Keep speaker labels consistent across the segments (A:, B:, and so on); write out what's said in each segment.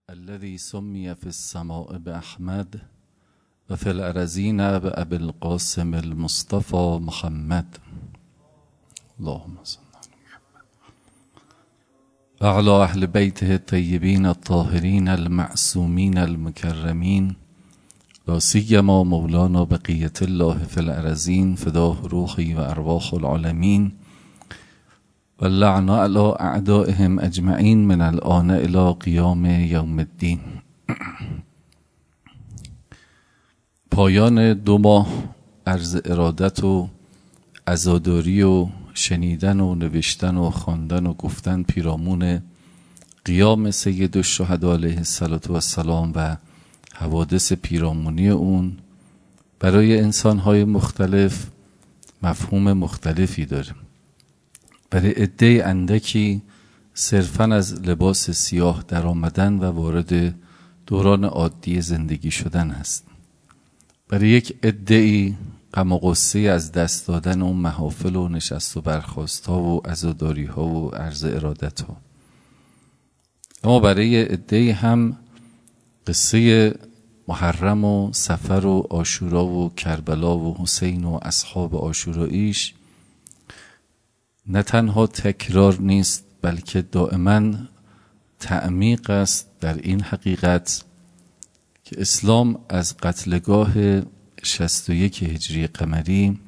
A: الذي سمي في السماء بأحمد و في الأرضين بأبي القاسم المصطفى محمد. اللهم صل على محمد وعلى أهل بيته الطيبين الطاهرين المعصومين المكرمين، لا سيما مولانا بقية الله في الأرضين فداه روحي و أرواح العالمين، واللعن على أعدائهم أجمعين من الآن إلى قیام یوم الدین. پایان 2 ماه عرض ارادت و عزاداری و شنیدن و نوشتن و خواندن و گفتن پیرامون قیام سید الشهدا علیه السلام و حوادث پیرامونی اون برای انسان‌های مختلف مفهوم مختلفی داره. برای عده اندکی صرفاً از لباس سیاه در آمدن و وارد دوران عادی زندگی شدن است. برای یک عده‌ای غم و غصه از دست دادن اون محافل و نشست و برخاست ها و عزاداری ها و عرض ارادت ها. اما برای عده‌ای هم قصه محرم و سفر و عاشورا و کربلا و حسین و اصحاب عاشوراییش نه تنها تکرار نیست بلکه دائما تعمیق است در این حقیقت که اسلام از قتلگاه 61 هجری قمری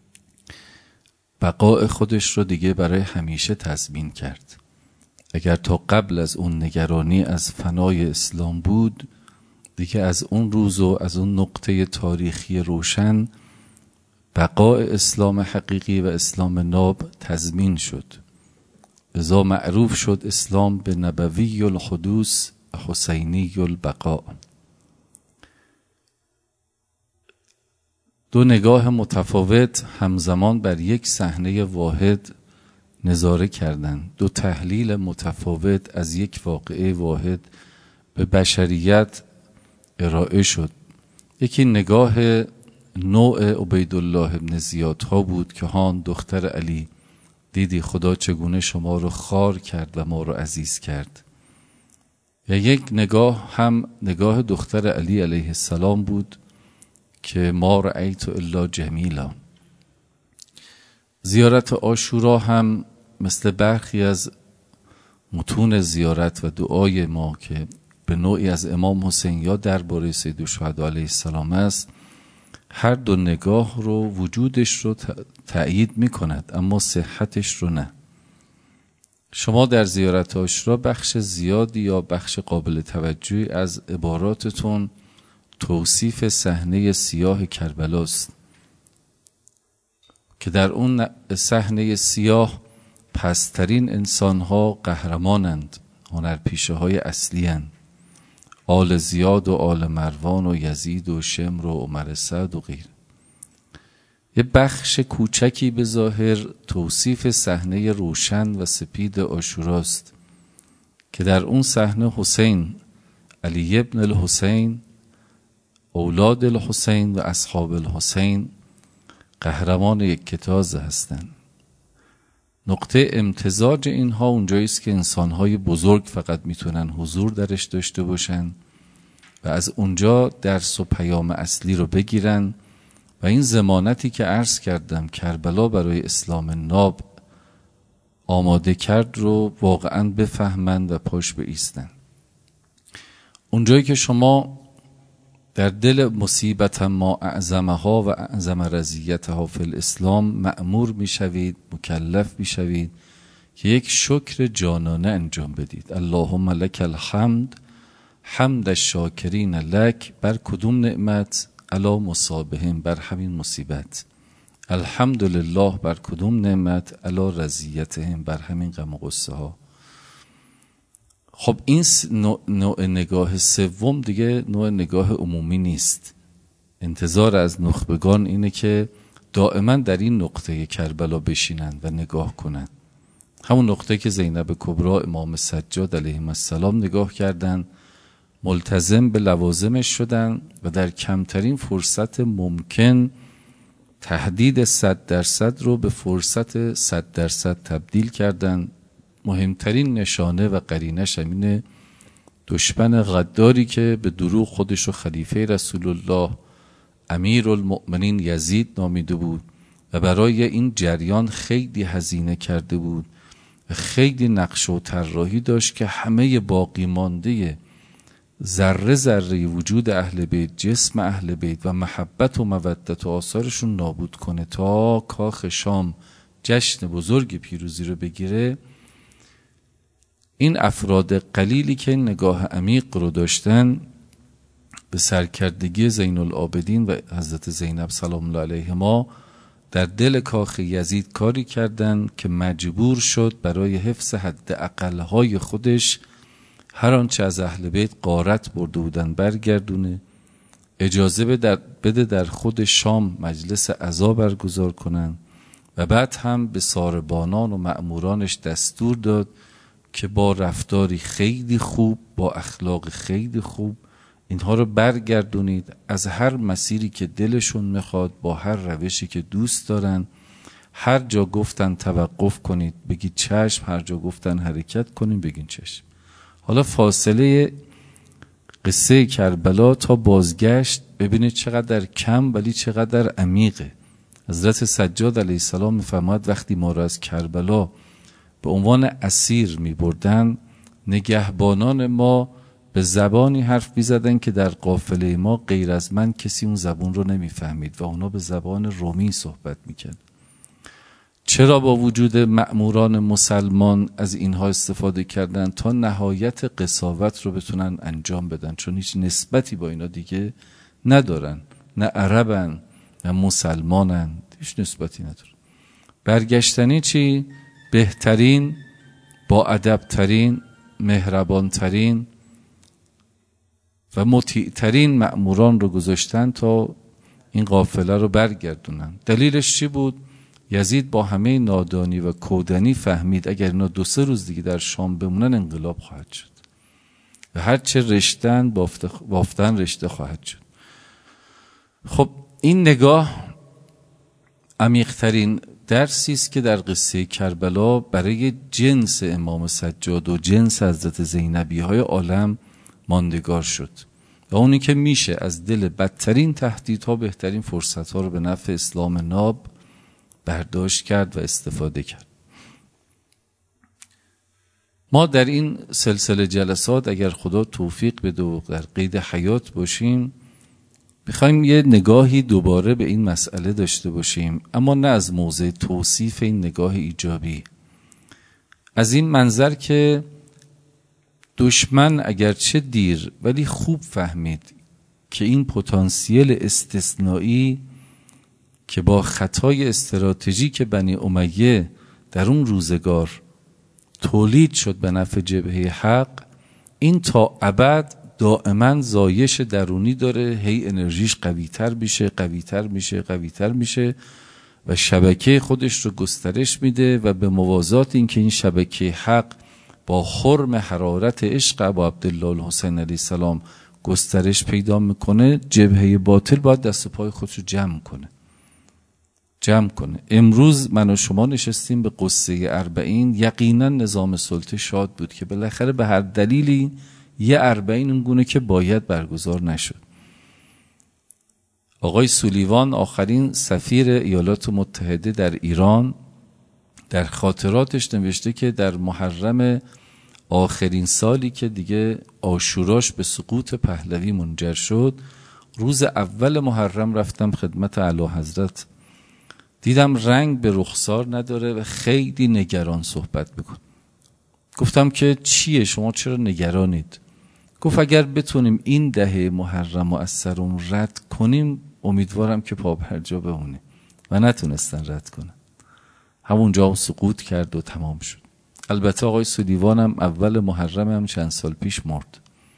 A: بقای خودش رو دیگه برای همیشه تضمین کرد. اگر تا قبل از اون نگرانی از فنای اسلام بود، دیگه از اون روز و از اون نقطه تاریخی روشن بقای اسلام حقیقی و اسلام ناب تضمین شد. لذا معروف شد اسلام به نبوی الحدوث حسینی البقاء. 2 نگاه متفاوت همزمان بر یک صحنه واحد نظاره کردند. 2 تحلیل متفاوت از یک واقعه واحد به بشریت ارائه شد. یکی نگاه نوع عبیدالله ابن زیاد ها بود که هان دختر علی دیدی خدا چگونه شما رو خوار کرد و ما رو عزیز کرد. و یک نگاه هم نگاه دختر علی علیه السلام بود که ما رأیت الا جمیلا. زیارت عاشورا هم مثل برخی از متون زیارت و دعای ما که به نوعی از امام حسین یا درباره سید الشهدا علیه السلام است، هر 2 نگاه رو وجودش رو تأیید می کند اما صحتش رو نه. شما در زیارت عاشورا بخش زیادی یا بخش قابل توجهی از عباراتتون توصیف صحنه سیاه کربلاست که در اون صحنه سیاه پسترین انسانها قهرمانند، هنرپیشه های اصلی هستند. آل زیاد و آل مروان و یزید و شمر و عمر سعد و غیر. یه بخش کوچکی به ظاهر توصیف صحنه روشن و سپید عاشوراست که در اون صحنه حسین، علی ابن الحسین، اولاد الحسین و اصحاب الحسین قهرمان یک کتاز هستند. نقطه امتزاج اینها اونجاییست که انسانهای بزرگ فقط میتونن حضور درش داشته باشن و از اونجا درس و پیام اصلی رو بگیرن و این ضمانتی که عرض کردم کربلا برای اسلام ناب آماده کرد رو واقعا بفهمند و پاش بایستن. اونجایی که شما در دل مصیبت ما اعظمها و اعظم رضیتها فی الاسلام مأمور میشوید، مکلف میشوید که یک شکر جانانه انجام بدید. اللهم لک الحمد حمد الشاکرین لک، بر کدوم نعمت؟ علی مصابهم، بر همین مصیبت. الحمدلله، بر کدوم نعمت؟ علی رضیتهم، بر همین غم و غصه ها. خب این نوع نگاه سوم دیگه نوع نگاه عمومی نیست. انتظار از نخبگان اینه که دائما در این نقطه کربلا بشینند و نگاه کنند. همون نقطه که زینب کبری امام سجاد علیه السلام نگاه کردند، ملتزم به لوازمش شدن و در کمترین فرصت ممکن تهدید 100% رو به فرصت 100% تبدیل کردن. مهمترین نشانه و قرینش همینه دشمن غداری که به دروغ خودش رو خلیفه رسول الله امیرالمؤمنین یزید نامیده بود و برای این جریان خیلی هزینه کرده بود و خیلی نقشه و طراحی داشت که همه باقی مانده ذره ذره وجود اهل بیت، جسم اهل بیت و محبت و مودت و آثارشون نابود کنه تا کاخ شام جشن بزرگ پیروزی رو بگیره. این افراد قلیلی که نگاه عمیق رو داشتن به سرکردگی زین العابدین و حضرت زینب سلام الله علیهما در دل کاخ یزید کاری کردن که مجبور شد برای حفظ حد اقلهای خودش هر آنچه از اهل بیت غارت برده بودن برگردونه، اجازه بده در خود شام مجلس عزا برگزار کنن و بعد هم به ساربانان و مأمورانش دستور داد که با رفتاری خیلی خوب، با اخلاق خیلی خوب اینها رو برگردونید از هر مسیری که دلشون میخواد، با هر روشی که دوست دارن. هر جا گفتن توقف کنید بگید چشم، هر جا گفتن حرکت کنید بگید چشم. حالا فاصله قصه کربلا تا بازگشت ببینید چقدر کم ولی چقدر عمیقه. حضرت سجاد علیه السلام میفرماید وقتی ما را از کربلا به عنوان اسیر میبردن، نگهبانان ما به زبانی حرف میزدن که در قافله ما غیر از من کسی اون زبان رو نمیفهمید و اونا به زبان رومی صحبت میکرد. چرا با وجود مأموران مسلمان از اینها استفاده کردن؟ تا نهایت قساوت رو بتونن انجام بدن، چون هیچ نسبتی با اینا دیگه ندارن، نه عربن نه مسلمانن، هیچ نسبتی ندارن. برگشتنی چی؟ بهترین، با ادبترین، مهربانترین و مطیعترین مأموران رو گذاشتن تا این قافله رو برگردونن. دلیلش چی بود؟ یزید با همه نادانی و کودنی فهمید اگر اینا 2-3 روز دیگه در شام بمونن انقلاب خواهد شد و هر چه رشتن بافتن رشته خواهد شد. خب این نگاه عمیق‌ترین درسی است که در قصه کربلا برای جنس امام سجاد و جنس حضرت زینبی های عالم ماندگار شد و اونی که میشه از دل بدترین تهدیدها بهترین فرصتها رو به نفع اسلام ناب برداشت کرد و استفاده کرد. ما در این سلسله جلسات اگر خدا توفیق بده و در قید حیات باشیم میخوایم یه نگاهی دوباره به این مسئله داشته باشیم، اما نه از موضع توصیف این نگاه ایجابی، از این منظر که دشمن اگرچه دیر ولی خوب فهمید که این پتانسیل استثنایی که با خطای استراتژیک بنی امیه در اون روزگار تولید شد به نفع جبهه حق، این تا ابد دائما زایش درونی داره، هی انرژیش قویتر میشه و شبکه خودش رو گسترش میده و به موازات این که این شبکه حق با خرم حرارت عشق ابا عبدالله الحسین علیه السلام گسترش پیدا میکنه، جبهه باطل باید دست و پای خودش رو جمع کنه. امروز من و شما نشستیم به قصه 40، یقینا نظام سلطه شاد بود که بالاخره به هر دلیلی یه 40 اونگونه که باید برگزار نشد. آقای سولیوان آخرین سفیر ایالات متحده در ایران در خاطراتش نوشته که در محرم آخرین سالی که دیگه عاشوراش به سقوط پهلوی منجر شد، روز اول محرم رفتم خدمت اعلیحضرت، دیدم رنگ به رخسار نداره و خیلی نگران صحبت میکن. گفتم که چیه شما چرا نگرانید؟ گفت اگر بتونیم این دهه محرم رو از سرم رد کنیم امیدوارم که پا بر جا بمونه و نتونستن رد کنن، همونجا سقوط کرد و تمام شد. البته آقای سلیوان هم اول محرم هم چند سال پیش مرد.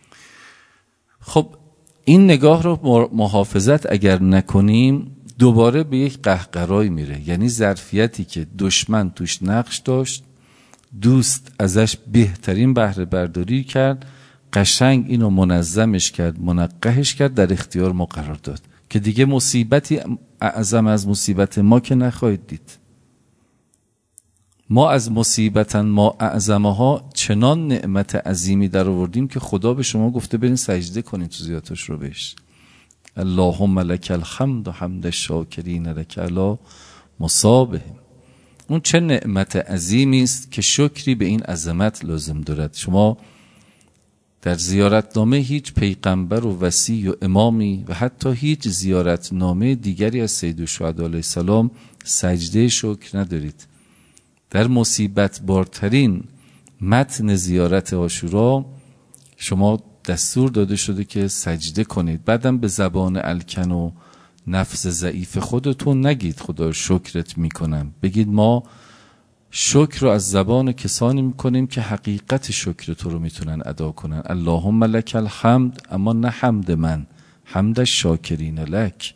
A: خب این نگاه رو محافظت اگر نکنیم دوباره به یک قهقرایی میره، یعنی ظرفیتی که دشمن توش نقش داشت دوست ازش بهترین بهره برداری کرد، قشنگ اینو منظمش کرد، منقحش کرد، در اختیار ما قرار داد که دیگه مصیبتی اعظم از مصیبت ما که نخواهید دید. ما از مصیبتا ما اعظمها چنان نعمت عظیمی در آوردیم که خدا به شما گفته برین سجده کنین تو زیارتش رو بهش. اللهم لک الحمد و حمد الشاکرین لک علی مصابهم. اون چه نعمت عظیمی است که شکری به این عظمت لازم دارد. شما در زیارتنامه هیچ پیغمبر و وصی و امامی و حتی هیچ زیارتنامه دیگری از سید الشهدا علیه السلام سجده شکر ندارید. در مصیبت بارترین متن زیارت عاشورا شما دستور داده شده که سجده کنید. بعدم به زبان الکن و نفس ضعیف خودتون نگید خدا شکرت میکنم، بگید ما شکر رو از زبان کسانی میکنیم که حقیقت شکر تو رو میتونن ادا کنن. اللهم لک الحمد، اما نه حمد من، حمد الشاکرین لک.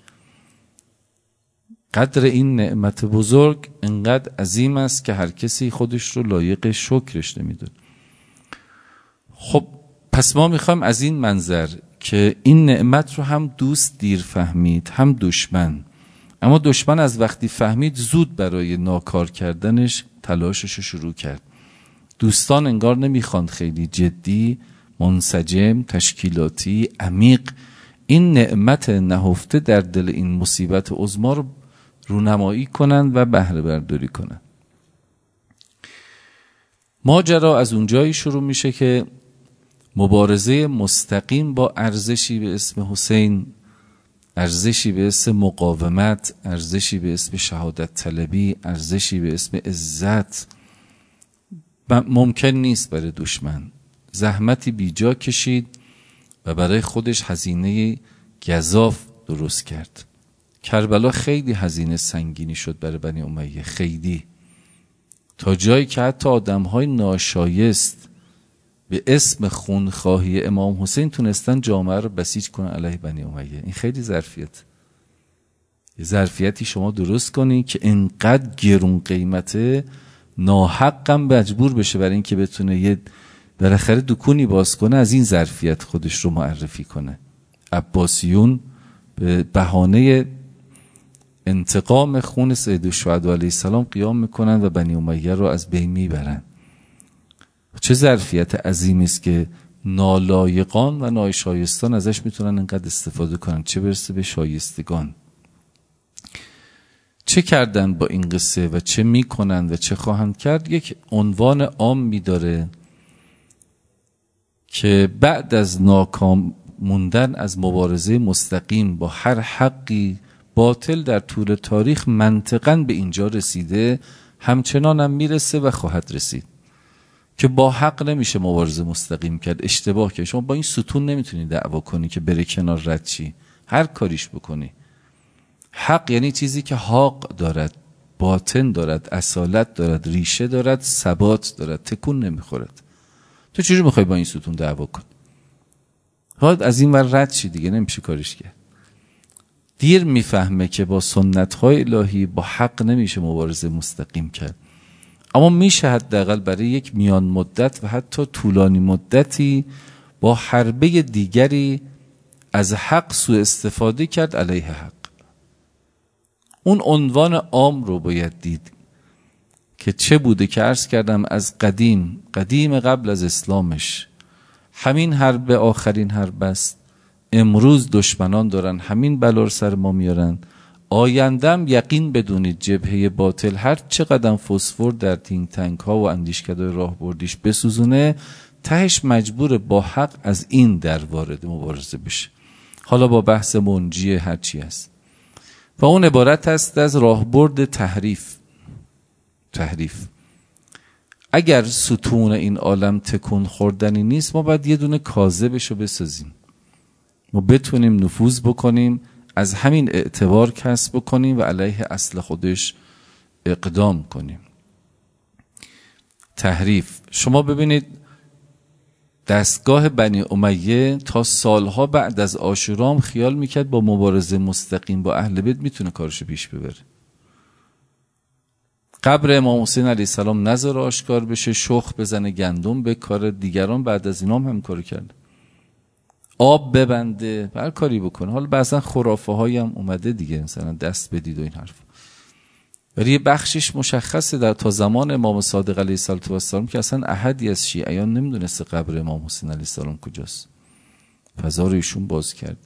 A: قدر این نعمت بزرگ انقدر عظیم است که هر کسی خودش رو لایق شکرش نمیدونه. خب پس ما میخوایم از این منظر که این نعمت رو هم دوست دیر فهمید هم دشمن، اما دشمن از وقتی فهمید زود برای ناکار کردنش تلاشش رو شروع کرد. دوستان انگار نمیخوان خیلی جدی، منسجم، تشکیلاتی، عمیق این نعمت نهفته در دل این مصیبت عظما رو رونمایی کنند و بهره برداری کنند. ماجرا از اونجایی شروع میشه که مبارزه مستقیم با ارزشی به اسم حسین، ارزشی به اسم مقاومت، ارزشی به اسم شهادت طلبی، ارزشی به اسم عزت ممکن نیست برای دشمن. زحمتی بیجا کشید و برای خودش هزینه گزاف درست کرد. کربلا خیلی هزینه سنگینی شد برای بنی امیه، خیلی، تا جایی که حتی آدم‌های ناشایست به اسم خونخواهی امام حسین تونستن جامعه رو بسیج کنن علیه بنی امیه. این خیلی ظرفیت، یه ظرفیتی شما درست کنی که اینقدر گرون قیمته، ناحقم مجبور بشه برای این که بتونه یه بالاخره دکونی باز کنه، از این ظرفیت خودش رو معرفی کنه. عباسیون به بهانه انتقام خون سید الشهدا علیه السلام قیام میکنن و بنی امیه رو از بین میبرن. چه ظرفیت عظیمی است که نالایقان و ناشایستان ازش میتونن انقدر استفاده کنن، چه برسه به شایستگان. چه کردن با این قصه و چه میکنن و چه خواهند کرد یک عنوان عامی داره که بعد از ناکام موندن از مبارزه مستقیم با هر حقی باطل در طول تاریخ منطقاً به اینجا رسیده، همچنان هم میرسه و خواهد رسید که با حق نمیشه مبارزه مستقیم کرد. اشتباه که شما با این ستون نمیتونی دعوا کنی که بره کنار رد چی، هر کاریش بکنی. حق یعنی چیزی که حق دارد، باطن دارد، اصالت دارد، ریشه دارد، ثبات دارد، تکون نمیخورد. تو چجوری میخوای با این ستون دعوا کن؟ حالا از این ور رد چی دیگه، نمیشه کارش کرد. دیر میفهمه که با سنت‌های الهی با حق نمیشه مبارزه مستقیم کرد، اما میشه حداقل برای یک میان مدت و حتی طولانی مدتی با حربه دیگری از حق سوء استفاده کرد علیه حق. اون عنوان عام رو باید دید که چه بوده که عرض کردم از قدیم قبل از اسلامش همین حرب آخرین حرب است. امروز دشمنان دارن همین بلا رو سر ما میارن. آیندم یقین بدونید جبهه باطل هر چقدر فسفر در تینک تانک ها و اندیشکدهای راهبردیش بسوزونه، تهش مجبور با حق از این در وارد مبارزه بشه، حالا با بحث منجی هر چی است. و اون عبارت است از راهبرد تحریف. اگر ستون این عالم تکون خوردنی نیست، ما باید یه دونه کاذبشو بسازیم، ما بتونیم نفوذ بکنیم، از همین اعتبار کسب بکنیم و علیه اصل خودش اقدام کنیم. تحریف. شما ببینید دستگاه بنی امیه تا سالها بعد از عاشورا خیال میکرد با مبارزه مستقیم با اهل بیت میتونه کارشو پیش ببره. قبر امام حسین علیه السلام نذاره آشکار بشه، شخ بزنه گندم به کار دیگران، بعد از اینام هم کار کرد، آب ببنده، هر کاری بکنه. حالا بعضا خرافه هایی هم اومده دیگه، مثلا دست بدید و این حرف. ولی یه بخشش مشخصه در تا زمان امام صادق علیه السلام که اصلا احدی از شیعیان نمیدونسته قبر امام حسین علیه السلام کجاست، فضا رو ایشون باز کرد.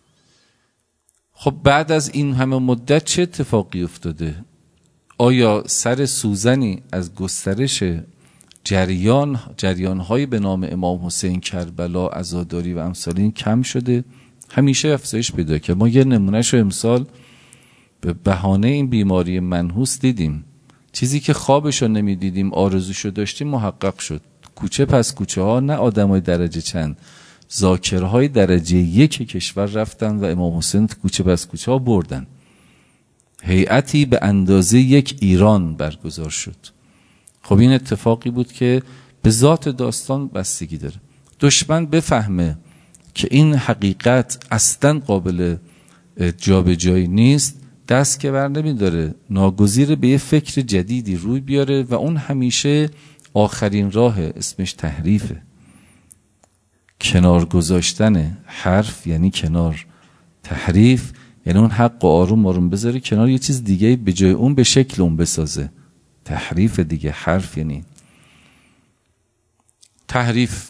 A: خب بعد از این همه مدت چه اتفاقی افتاده؟ آیا سر سوزنی از گسترش جریان‌های به نام امام حسین، کربلا، عزاداری و امثال این کم شده؟ همیشه افزایش پیدا کرد. ما یه نمونهش رو امسال به بهانه این بیماری منحوس دیدیم. چیزی که خوابش رو نمیدیدیم، آرزوشو داشتیم، محقق شد. کوچه پس کوچه ها، نه آدمای درجه چند، ذاکرهای درجه 1 کشور رفتن و امام حسین کوچه پس کوچه ها بردن. هیئتی به اندازه یک ایران برگزار شد. خب این اتفاقی بود که به ذات داستان بستگی داره. دشمن بفهمه که این حقیقت اصلا قابل جابجایی نیست، دست که بر نمیداره، ناگزیر به یه فکر جدیدی روی بیاره و اون همیشه آخرین راه، اسمش تحریفه. کنار گذاشتن حرف یعنی کنار، تحریف یعنی اون حق و آروم بذاره کنار، یه چیز دیگه به جای اون به شکل اون بسازه. تحریف دیگه. حرف یعنی تحریف.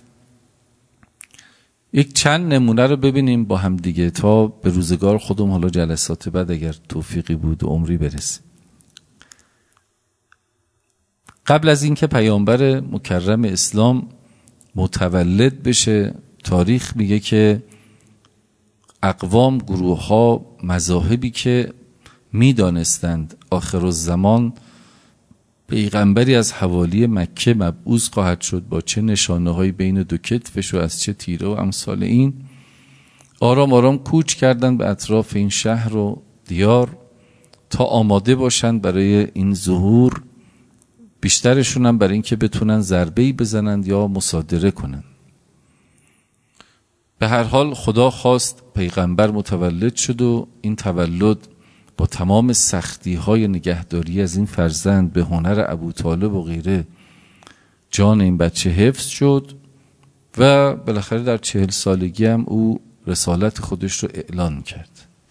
A: یک چند نمونه رو ببینیم با هم دیگه تا به روزگار خودم، حالا جلسات بعد اگر توفیقی بود و عمری برسه. قبل از اینکه پیامبر مکرم اسلام متولد بشه، تاریخ میگه که اقوام، گروه ها، مذاهبی که میدانستند آخرالزمان پیغمبری از حوالی مکه مبعوث خواهد شد با چه نشانه‌هایی بین دو کتفش و از چه تیره و امثال این، آرام آرام کوچ کردن به اطراف این شهر و دیار تا آماده باشند برای این ظهور. بیشترشون هم برای اینکه بتونن ضربه‌ای بزنند یا مصادره کنند. به هر حال خدا خواست، پیغمبر متولد شد و این تولد با تمام سختی‌های نگهداری از این فرزند به هنر ابوطالب و غیره جان این بچه حفظ شد و بالاخره در 40 سالگی هم او رسالت خودش رو اعلان کرد.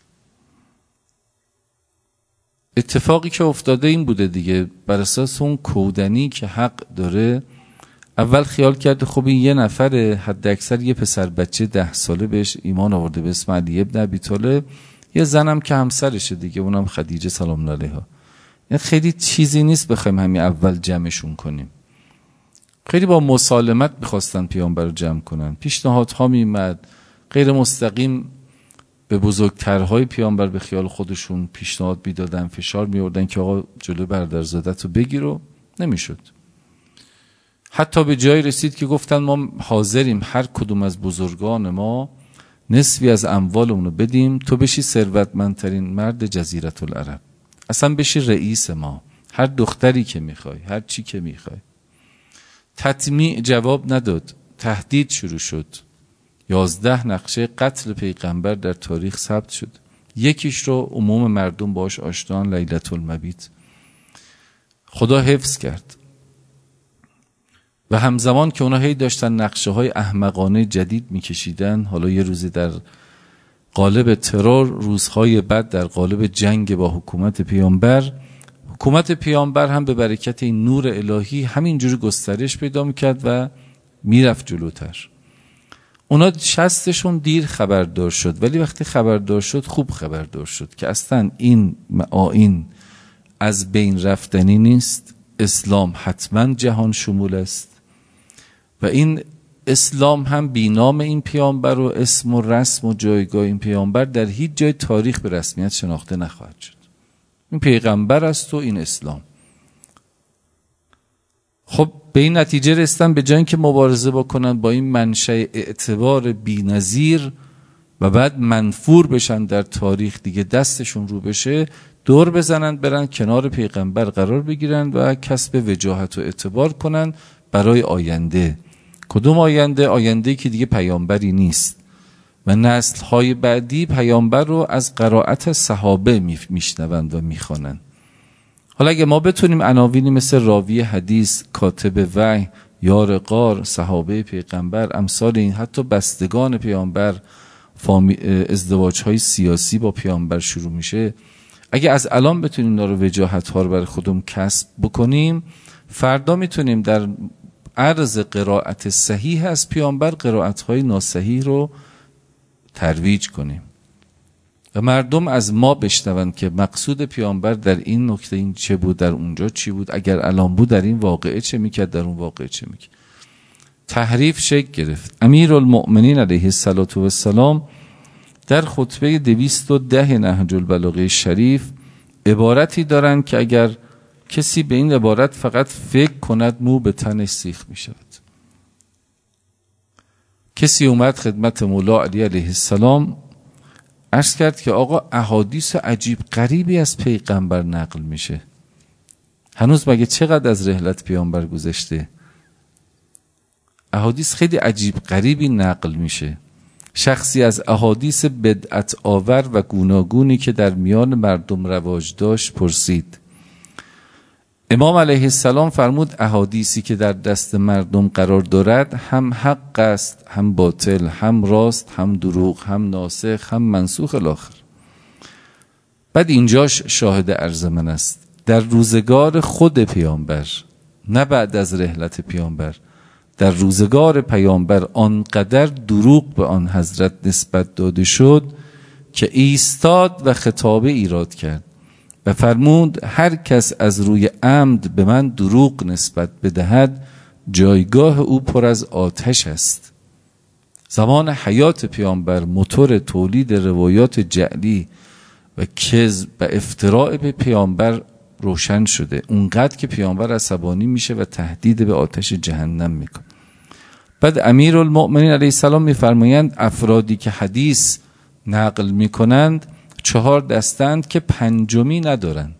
A: اتفاقی که افتاده این بوده دیگه، بر اساس اون کودنی که حق داره، اول خیال کرده خب این یه نفره، حد اکثر یه پسر بچه 10 ساله بهش ایمان آورده به اسم علی ابن ابی طالب، یه زنم که همسرشه دیگه، اونم خدیجه سلام علیها. این خیلی چیزی نیست بخوایم همین اول جمعشون کنیم. خیلی با مسالمت می‌خواستن پیامبر رو جمع کنن، پیشنهادها میومد غیر مستقیم به بزرگترهای پیامبر به خیال خودشون پیشنهاد میدادن، فشار میوردن که آقا جلو برادرزادت رو بگیر، و نمیشد. حتی به جای رسید که گفتن ما حاضریم هر کدوم از بزرگان ما نصفی از اموالمون رو بدیم، تو بشی ثروتمندترین مرد جزیره العرب، اصلا بشی رئیس ما، هر دختری که میخوای، هر چی که میخوای. تطمیع جواب نداد، تهدید شروع شد. 11 نقشه قتل پیغمبر در تاریخ ثبت شد. یکیش رو عموم مردم باش آشنان، لیلة المبیت. خدا حفظ کرد. و همزمان که اونا هی داشتن نقشه های احمقانه جدید میکشیدن، حالا یه روزی در قالب ترور، روزهای بعد در قالب جنگ با حکومت پیامبر، حکومت پیامبر هم به برکت این نور الهی همینجوری گسترش پیدا میکرد و میرفت جلوتر. اونا شستشون دیر خبردار شد، ولی وقتی خبردار شد خوب خبردار شد که اصلا این آیین از بین رفتنی نیست. اسلام حتما جهان شمول است و این اسلام هم بینام این پیامبر و اسم و رسم و جایگاه این پیامبر در هیچ جای تاریخ به رسمیت شناخته نخواهد شد. این پیغمبر است و این اسلام. خب به این نتیجه رسیدن به جای اینکه مبارزه بکنن با این منشأ اعتبار بی‌نظیر و بعد منفور بشن در تاریخ، دیگه دستشون رو بشه، دور بزنن برن کنار پیغمبر قرار بگیرن و کسب وجاهت و اعتبار کنن برای آینده. کدوم آینده؟ آینده که دیگه پیامبری نیست و نسل‌های بعدی پیامبر رو از قرائت صحابه میشنوند و میخوانند. حالا اگه ما بتونیم عناوینی مثل راوی حدیث، کاتب وحی، یار غار، صحابه پیغمبر، امثال این، حتی بستگان پیامبر، ازدواج‌های سیاسی با پیامبر شروع میشه، اگه از الان بتونیم اینا رو وجاهت ها رو برای خودمون کسب بکنیم، فردا میتونیم در عرض قرائت صحیح از پیامبر قرائت های ناصحیح رو ترویج کنیم و مردم از ما بشنون که مقصود پیامبر در این نکته این چه بود، در اونجا چی بود، اگر الان بود در این واقعه چه میکرد، در اون واقعه چه میکرد. تحریف شکل گرفت. امیرالمؤمنین علیه السلام در خطبه 210 نهج البلاغه شریف عبارتی دارند که اگر کسی به این عبارت فقط فکر کند مو به تنش سیخ می شود. کسی اومد خدمت مولا علی علیه السلام عرض کرد که آقا احادیث عجیب غریبی از پیغمبر نقل میشه، هنوز مگه چقدر از رحلت پیامبر گذشته؟ احادیث خیلی عجیب غریبی نقل میشه. شخصی از احادیث بدعت آور و گوناگونی که در میان مردم رواج داشت پرسید. امام علیه السلام فرمود احادیثی که در دست مردم قرار دارد هم حق است، هم باطل، هم راست، هم دروغ، هم ناسخ، هم منسوخ الاخر. بعد اینجاش شاهد عرض من است، در روزگار خود پیامبر، نه بعد از رحلت پیامبر، در روزگار پیامبر آنقدر دروغ به آن حضرت نسبت داده شد که ایستاد و خطابه ایراد کرد و فرمود هر کس از روی عمد به من دروغ نسبت بدهد جایگاه او پر از آتش است. زمان حیات پیامبر موتور تولید روایات جعلی و کذب و افتراء به پیامبر روشن شده، اونقدر که پیامبر عصبانی میشه و تهدید به آتش جهنم میکنه. بعد امیرالمؤمنین علیه السلام میفرمایند افرادی که حدیث نقل میکنند 4 دستند که پنجمی ندارند.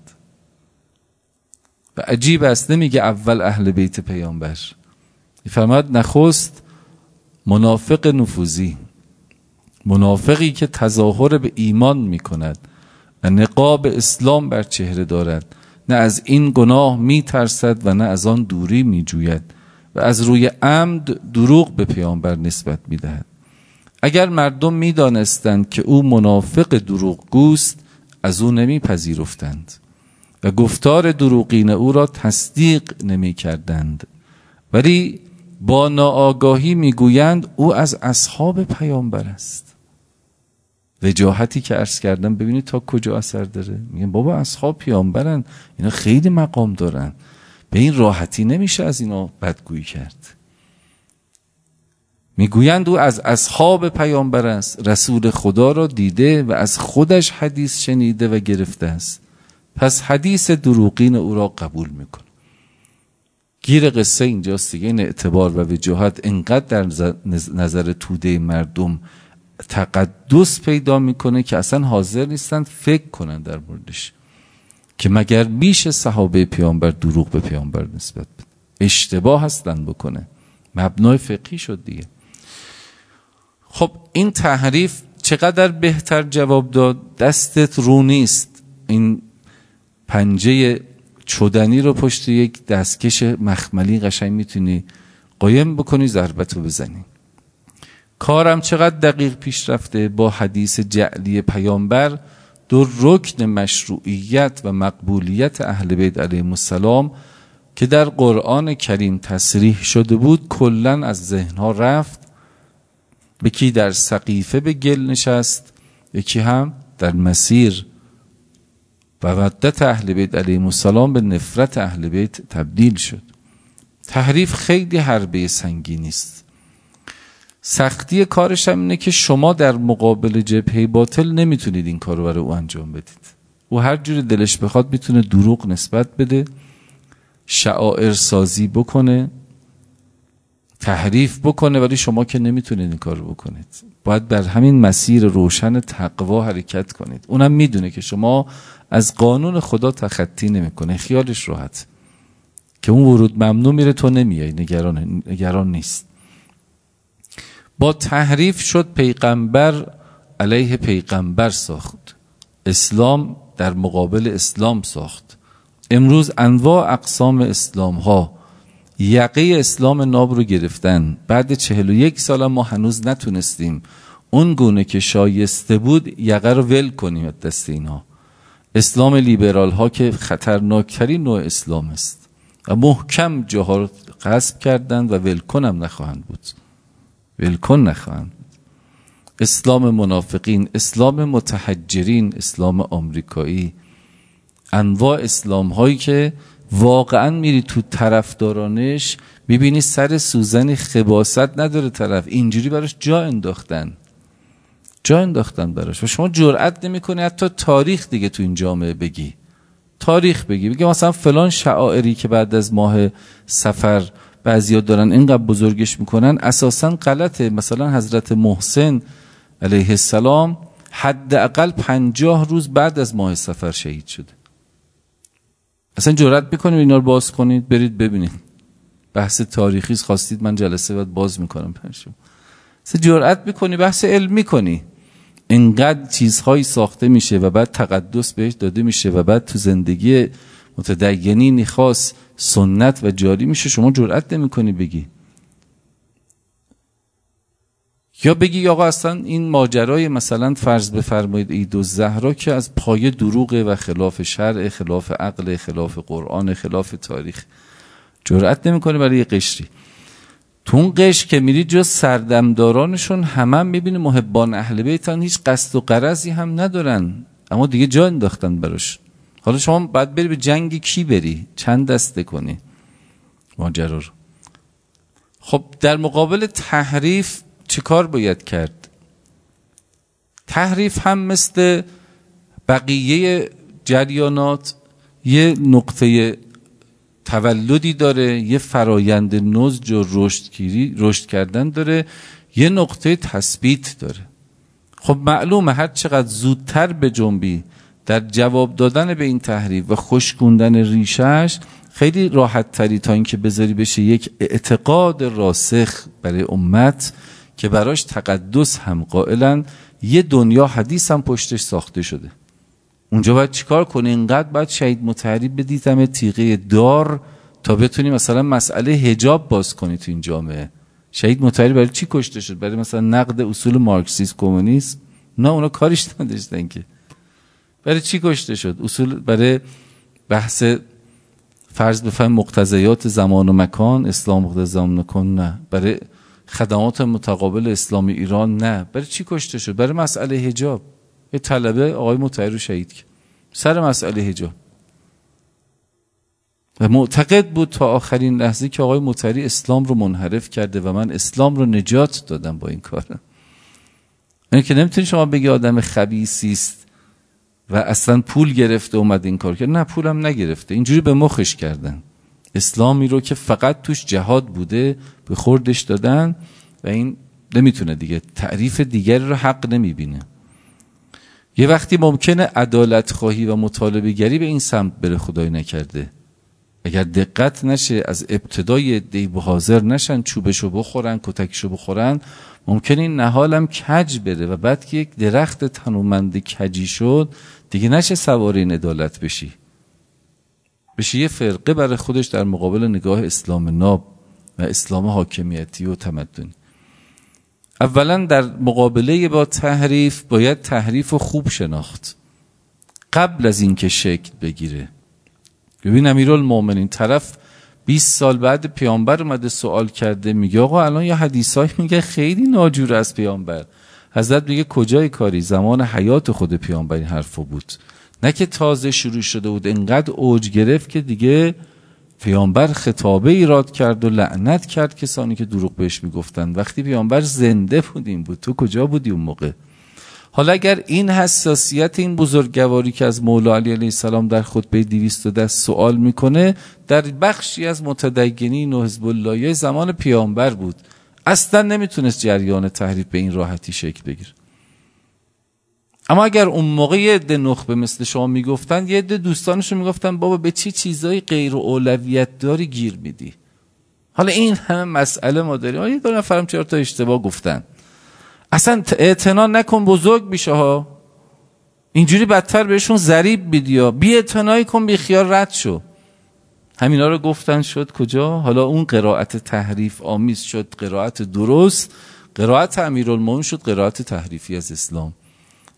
A: و عجیب است، نمیگه اول اهل بیت پیامبر، میفرماید نخست منافق نفوذی، منافقی که تظاهر به ایمان میکند و نقاب اسلام بر چهره دارد، نه از این گناه میترسد و نه از آن دوری میجوید و از روی عمد دروغ به پیامبر نسبت میدهد. اگر مردم میدانستند که او منافق دروغگوست از او نمیپذیرفتند و گفتار دروغین او را تصدیق نمیکردند، ولی با ناآگاهی میگویند او از اصحاب پیامبر است. وجاهتی که عرض کردم ببینید تا کجا اثر داره. میگن بابا اصحاب پیامبرن، اینا خیلی مقام دارن، به این راحتی نمیشه از اینا بدگویی کرد. میگویند او از اصحاب پیامبر است، رسول خدا را دیده و از خودش حدیث شنیده و گرفته است، پس حدیث دروغین او را قبول میکنه. گیر قصه اینجاست دیگه. این اعتبار و وجاهت انقدر در نظر توده مردم تقدس پیدا میکنه که اصلا حاضر نیستند فکر کنن در موردش که مگر میشه صحابه پیامبر دروغ به پیامبر نسبت بده، اشتباه هستن بکنه، مبنای فقهی شد دیگه. خب این تحریف چقدر بهتر جواب داد. دستت رو نیست این پنجه چدنی رو پشت یک دستکش مخملی قشنگ میتونی قایم بکنی، ضربت رو بزنی. کارم چقدر دقیق پیش رفته. با حدیث جعلی پیامبر 2 رکن مشروعیت و مقبولیت اهل بیت علیهم السلام که در قرآن کریم تصریح شده بود کلن از ذهنها رفت. یکی در سقیفه به گل نشست، یکی هم در مسیر و مودت اهل بیت علیهم السلام به نفرت اهل بیت تبدیل شد. تحریف خیلی حربه سنگینی است. سختی کارش هم اینه که شما در مقابل جبهه باطل نمیتونید این کار رو برای او انجام بدید. او هر جوری دلش بخواد میتونه دروغ نسبت بده، شعائر سازی بکنه، تحریف بکنه، ولی شما که نمیتونید این کار رو بکنید. باید بر همین مسیر روشن تقوا حرکت کنید. اونم میدونه که شما از قانون خدا تخطی نمیکنه، خیالش راحت که اون ورود ممنوع میره تو نمیای، نگران نیست. با تحریف شد پیغمبر علیه پیغمبر ساخت، اسلام در مقابل اسلام ساخت. امروز انواع اقسام اسلام ها یقه اسلام ناب رو گرفتن. بعد 41 سال ما هنوز نتونستیم اون گونه که شایسته بود یقه رو ول کنیم از دست اینا. اسلام لیبرال ها که خطرناکترین نوع اسلام است و محکم جاها رو غصب کردند و ولکن هم نخواهند بود، ولکن نخواهند بود. اسلام منافقین، اسلام متحجرین، اسلام آمریکایی، انواع اسلام هایی که واقعا میری تو طرفدارانش میبینی سر سوزن خباثت نداره طرف، اینجوری براش جا انداختن براش و شما جرئت نمیکنی حتی تاریخ دیگه تو این جامعه بگی، تاریخ بگی مثلا فلان شعائری که بعد از ماه صفر بعضیا دارن اینقدر بزرگش میکنن اساسا غلطه. مثلا حضرت محسن علیه السلام حداقل 50 روز بعد از ماه صفر شهید شده. اصلا جرئت میکنید اینا رو باز کنید برید ببینید، بحث تاریخی خواستید من جلسه بعد باز میکنم پنجم. اصلا جرئت میکنی بحث علمی کنی، اینقدر چیزهایی ساخته میشه و بعد تقدس بهش داده میشه و بعد تو زندگی متدینی خاص سنت و جاری میشه، شما جرئت نمیکنی بگی. یا بگی آقا اصلا این ماجرای مثلا فرض بفرمایید عید الزهرا که از پای دروغه و خلاف شرع، خلاف عقل، خلاف قرآن، خلاف تاریخ. جرئت نمیکنه برای یه قشری. تو اون قشر که میری جز سردمدارانشون هم میبینی محبان اهل بیتن هیچ قصد و غرضی هم ندارن، اما دیگه جا انداختن براش. حالا شما باید بری به جنگ کی بری؟ چند دسته کنی ماجرا رو. خب در مقابل تحریف چه کار باید کرد؟ تحریف هم مثل بقیه جریانات یه نقطه تولدی داره، یه فرایند نضج و رشد کردن داره، یه نقطه تثبیت داره. خب معلومه هر چقدر زودتر به جنبی در جواب دادن به این تحریف و خشکوندن ریشش خیلی راحت تری تا اینکه بذاری بشه یک اعتقاد راسخ برای امت که براش تقدس هم قائلن، یه دنیا حدیث هم پشتش ساخته شده. اونجا باید چیکار کنی؟ اینقدر باید شهید مطهری بدیدم تیغه دار تا بتونی مثلا مسئله حجاب باز کنی تو این جامعه. شهید مطهری برای چی کشته شد؟ برای مثلا نقد اصول مارکسیسم کمونیسم؟ نه، اونا کاریش نداشتن که. برای چی کشته شد؟ اصول برای بحث فرض بفهم مقتضیات زمان و مکان، اسلام مقتضی زمان و مکان؟ نه. برای خدمات متقابل اسلامی ایران؟ نه. برای چی کشته شد؟ برای مسئله حجاب. یه طلبه آقای مطهری رو شهید کرد سر مسئله حجاب و معتقد بود تا آخرین لحظه که آقای مطهری اسلام رو منحرف کرده و من اسلام رو نجات دادم با این کار. یعنی که نمیتونی شما بگی آدم خبیثی است و اصلا پول گرفته اومد این کار کرد. نه، پولم نگرفته، اینجوری به مخش کردن. اسلامی رو که فقط توش جهاد بوده به خوردش دادن و این نمیتونه دیگه تعریف دیگری رو حق نمیبینه. یه وقتی ممکنه عدالت خواهی و مطالبه گری به این سمت بره، خدای نکرده اگر دقت نشه از ابتدای دیو حاضر نشن چوبشو بخورن کتکشو بخورن، ممکنه این نهالم کج بره و بعد که یک درخت تنومند کجی شد دیگه نشه سوار این عدالت بشی یه فرقه برای خودش در مقابل نگاه اسلام ناب و اسلام حاکمیتی و تمدنی. اولا در مقابله با تحریف باید تحریف رو خوب شناخت قبل از اینکه شکل بگیره. ببین امیرالمومنین طرف 20 سال بعد پیامبر اومده سوال کرده، میگه آقا الان یه حدیثایی میگه خیلی ناجور از پیامبر. حضرت میگه کجای کاری؟ زمان حیات خود پیامبر این حرفو بود، نه که تازه شروع شده بود. انقدر اوج گرفت که دیگه پیامبر خطابه ایراد کرد و لعنت کرد کسانی که دروغ بهش میگفتن. وقتی پیامبر زنده بود این بود، تو کجا بودی اون موقع؟ حالا اگر این حساسیت، این بزرگواری که از مولا علی علیه السلام در خطبه 210 سوال میکنه، در بخشی از متدینین و حزب اللهی زمان پیامبر بود، اصلا نمیتونست جریان تحریف به این راحتی شکل بگیره. اما اگر اون موقع یه عده نخبه مثل شما میگفتن، یه عده دوستانشون میگفتن بابا به چی چیزای غیر اولویت داری گیر میدی؟ حالا این همه مسئله ما داریم، یه دو نفرم 4 تا اشتباه گفتن، اصلا اعتنا نکن بزرگ میشه ها، اینجوری بدتر بهشون ضریب بیدی ها، بی اعتنایی کن، بی خیال رد شو. همینا رو گفتن شد کجا؟ حالا اون قرائت تحریف آمیز شد قرائت درست، قرائت امیرالمومنین شد قرائت تحریفی از اسلام.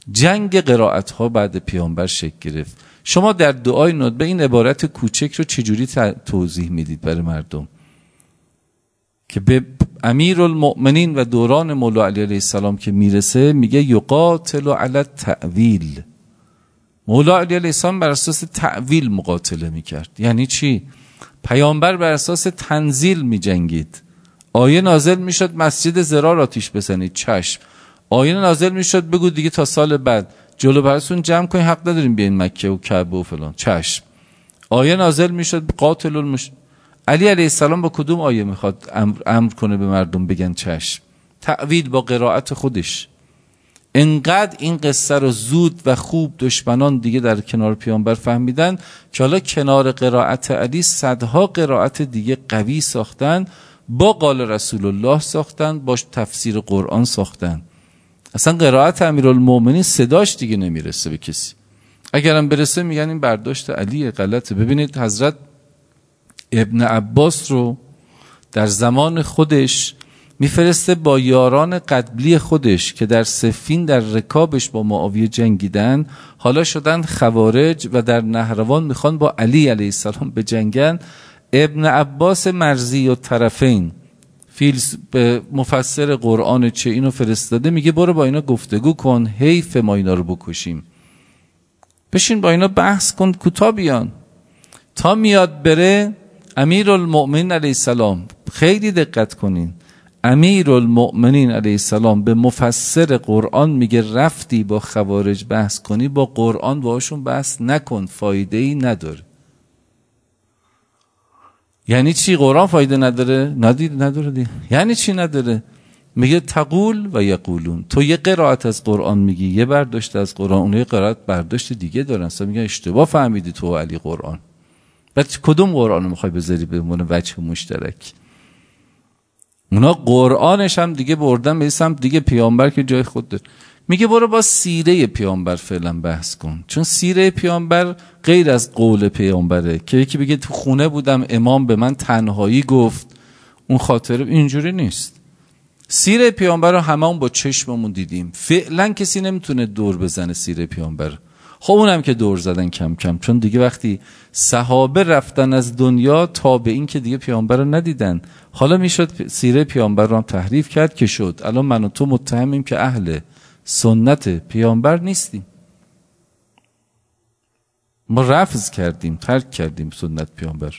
A: جنگ قرائت ها بعد پیامبر شکل گرفت. شما در دعای ندبه این عبارت کوچک رو چجوری توضیح میدید برای مردم که به امیرالمؤمنین و دوران مولا علی علیه السلام که میرسه میگه یقاتل علی التأویل. مولا علی علیه السلام بر اساس تأویل مقاتله میکرد. یعنی چی؟ پیامبر بر اساس تنزیل میجنگید. آیه نازل میشد مسجد ضرار آتیش بزنید، چشم. آیه نازل میشد بگو دیگه تا سال بعد جلو براتون جمع کنین، حق نداریم بیاین مکه و کعبه و فلان، چشم. آیه نازل میشد قاتل علی علیه السلام با کدوم آیه میخواد امر کنه به مردم بگن چشم؟ تأویل با قرائت خودش. انقدر این قصه رو زود و خوب دشمنان دیگه در کنار پیامبر فهمیدن که حالا کنار قرائت علی صدها قرائت دیگه قوی ساختن، با قال رسول الله ساختن، با تفسیر قرآن ساختن. اصلا قرائت امیرالمؤمنین صداش دیگه نمیرسه به کسی. اگرم برسه میگن این برداشت علیه، غلطه. ببینید حضرت ابن عباس رو در زمان خودش میفرسته با یاران قبلی خودش که در صفین در رکابش با معاویه جنگیدن، حالا شدن خوارج و در نهروان میخوان با علی علیه السلام بجنگن. ابن عباس مرزی و طرفین به مفسر قرآن چه اینو فرستاده، میگه برو با اینا گفتگو کن، حیف ما اینا رو بکشیم، بشین با اینا بحث کن، کوتا بیان. تا میاد بره امیرالمؤمنین علیه السلام، خیلی دقت کنین، امیرالمؤمنین علیه السلام به مفسر قرآن میگه رفتی با خوارج بحث کنی، با قرآن باشون بحث نکن، فایده ای نداره. یعنی چی قرآن فایده نداره؟ نداره دی. یعنی چی نداره؟ میگه تقول و یقولون، تو یه قرائت از قرآن میگی، یه برداشت از قرآن، اون یه قرائت برداشت دیگه دارن، اصلا میگه اشتباه فهمیدی تو علی قرآن. بعد کدوم قرآن رو میخوای بذاری به عنوان وجه مشترک؟ اونا قرآنش هم دیگه بردن به سمت دیگه، پیامبر که جای خود داره. میگه برو با سیره پیامبر فعلا بحث کن، چون سیره پیامبر غیر از قول پیامبره که یکی بگه تو خونه بودم امام به من تنهایی گفت، اون خاطره اینجوری نیست. سیره پیامبر رو هممون با چشممون دیدیم، فعلا کسی نمیتونه دور بزنه سیره پیامبر. خب اونم که دور زدن کم کم، چون دیگه وقتی صحابه رفتن از دنیا تابعین که دیگه پیامبر رو ندیدن، حالا میشد سیره پیامبر رو هم تحریف کرد که شد الان من و تو متهمیم که اهل سنت پیامبر نیستیم. ما رفض کردیم، ترک کردیم سنت پیامبر.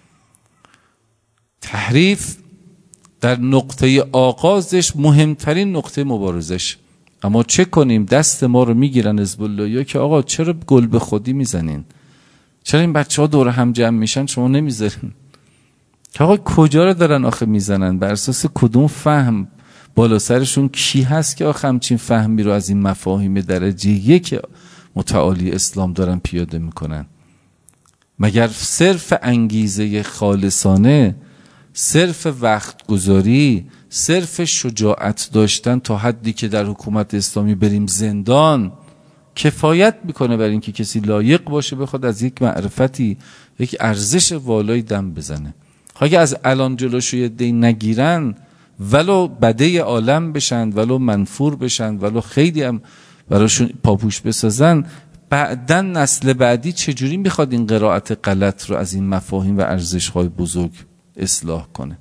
A: تحریف در نقطه آغازش مهمترین نقطه مبارزش. اما چه کنیم؟ دست ما رو میگیرن حزب اللهیا که آقا چرا گل به خودی میزنین؟ چرا این بچه ها دور هم جمع میشن شما نمیذارین؟ که آقا کجا رو دارن آخه میزنن؟ بر اساس کدوم فهم؟ بالا سرشون کی هست که آخه همچین فهمی رو از این مفاهیم درجه یک متعالی اسلام دارن پیاده میکنن؟ مگر صرف انگیزه خالصانه، صرف وقت گذاری، صرف شجاعت داشتن تا حدی که در حکومت اسلامی بریم زندان کفایت میکنه برای اینکه کسی لایق باشه بخواد از یک معرفتی، یک ارزش والایی دم بزنه؟ اگه از الان جلوشو یه دی نگیرن، ولو بده عالم بشن، ولو منفور بشن، ولو خیلی هم براشون پاپوش بسازن، بعدن نسل بعدی چجوری میخواد این قرائت غلط رو از این مفاهیم و ارزش‌های بزرگ اصلاح کنه؟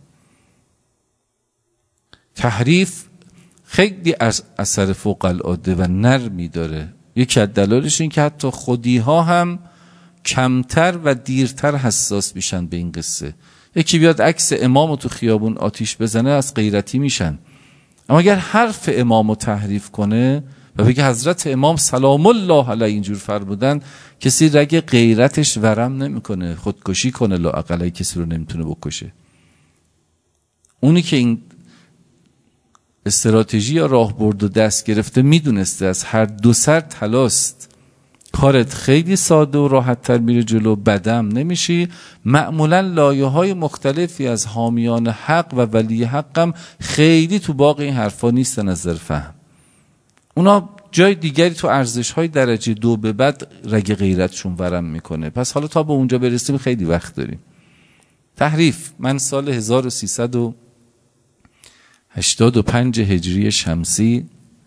A: تحریف خیلی اثر فوق العاده و نرمی داره. یکی از دلایلش این که حتی خودی‌ها هم کمتر و دیرتر حساس میشن به این قصه. یکی بیاد عکس امامو تو خیابون آتیش بزنه از غیرتی میشن، اما اگر حرف امامو تحریف کنه و بگه حضرت امام سلام الله علیه اینجور فرمودن، کسی رگ غیرتش ورم نمیکنه، خودکشی کنه، لااقل کسی رو نمیتونه بکشه. اونی که این استراتژی یا راه برد و دست گرفته میدونسته از هر دو سر تلاست، کارت خیلی ساده و راحت تر میره جلو، بدم نمیشی. معمولا لایه های مختلفی از حامیان حق و ولی حقم خیلی تو باقی این حرفا نیستن از نظر فهم. اونا جای دیگری تو ارزش های درجه 2 به بعد رگ غیرتشون ورم میکنه. پس حالا تا به اونجا برسیم خیلی وقت داریم. تحریف، من سال 1385 هجری شمسی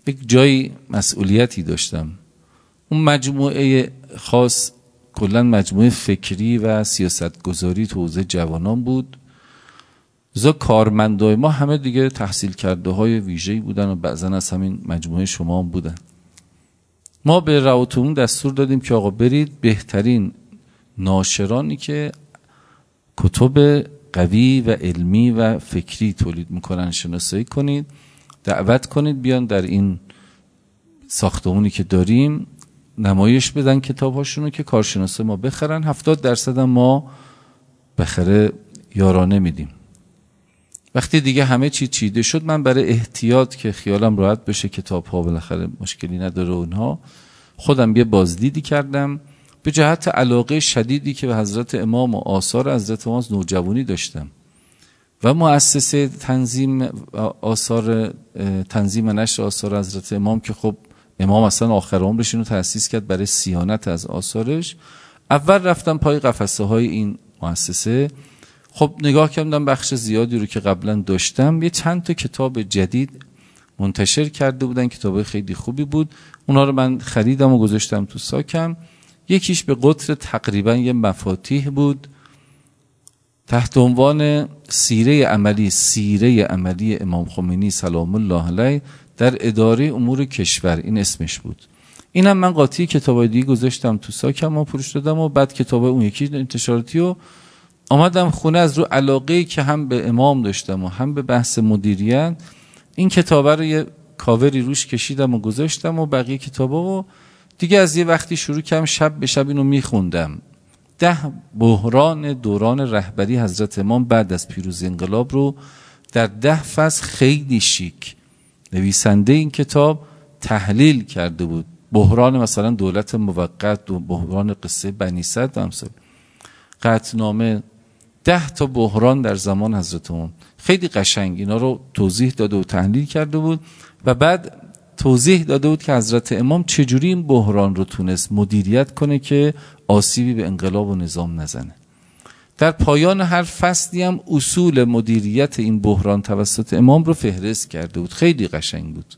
A: یک جایی مسئولیتی داشتم. اون مجموعه خاص کلا مجموعه فکری و سیاستگذاری تو حوزه جوانان بود. زا کارمندای ما همه دیگه تحصیل کرده های ویژه‌ای بودن و بعضن از همین مجموعه شما هم بودن. ما به رعوتمون دستور دادیم که آقا برید بهترین ناشرانی که کتب قوی و علمی و فکری تولید میکنن شناسایی کنید، دعوت کنید بیان در این ساختمونی که داریم نمایش بدن کتاب‌هاشونو که کارشناسا ما بخرن. 70% ما بخره یارانه میدیم. وقتی دیگه همه چی چیده شد، من برای احتیاط که خیالم راحت بشه کتاب‌ها بالاخره مشکلی نداره اونها، خودم یه بازدیدی کردم به جهت علاقه شدیدی که به حضرت امام و آثار حضرت امام نوجوانی داشتم و مؤسسه تنظیم نشر آثار حضرت امام که خب امام اصلا آخر عمرش اینو تأسیس کرد برای صیانت از آثارش. اول رفتم پای قفسه های این مؤسسه، خب نگاه کردم بخش زیادی رو که قبلا داشتم، یه چند تا کتاب جدید منتشر کرده بودن، کتابای خیلی خوبی بود، اونا رو من خریدم و گذاشتم تو ساکم. یکیش به قطر تقریبا یه مفاتیح بود تحت عنوان سیره عملی امام خمینی سلام الله علیه در اداره امور کشور، این اسمش بود. اینم من قاطی کتابای دیگه گذاشتم تو ساکم و پروش دادم و بعد کتابای اون یکی انتشاراتی و آمدم خونه. از رو علاقه‌ای که هم به امام داشتم و هم به بحث مدیریت، این کتابه رو یه کاوری روش کشیدم و گذاشتم و بقیه کتابا و دیگه از یه وقتی شروع کردم شب به شب اینو میخوندم. 10 بحران دوران رهبری حضرت امام بعد از پیروزی انقلاب رو در 10 فصل خیلی شیک نویسنده این کتاب تحلیل کرده بود. بحران مثلا دولت موقت و بحران قصه بنی صدر و امثال، قطعنامه، 10 تا بحران در زمان حضرت امام، خیلی قشنگ اینا رو توضیح داده و تحلیل کرده بود و بعد توضیح داده بود که حضرت امام چجوری این بحران رو تونست مدیریت کنه که آسیبی به انقلاب و نظام نزنه. در پایان هر فصلی هم اصول مدیریت این بحران توسط امام رو فهرست کرده بود، خیلی قشنگ بود.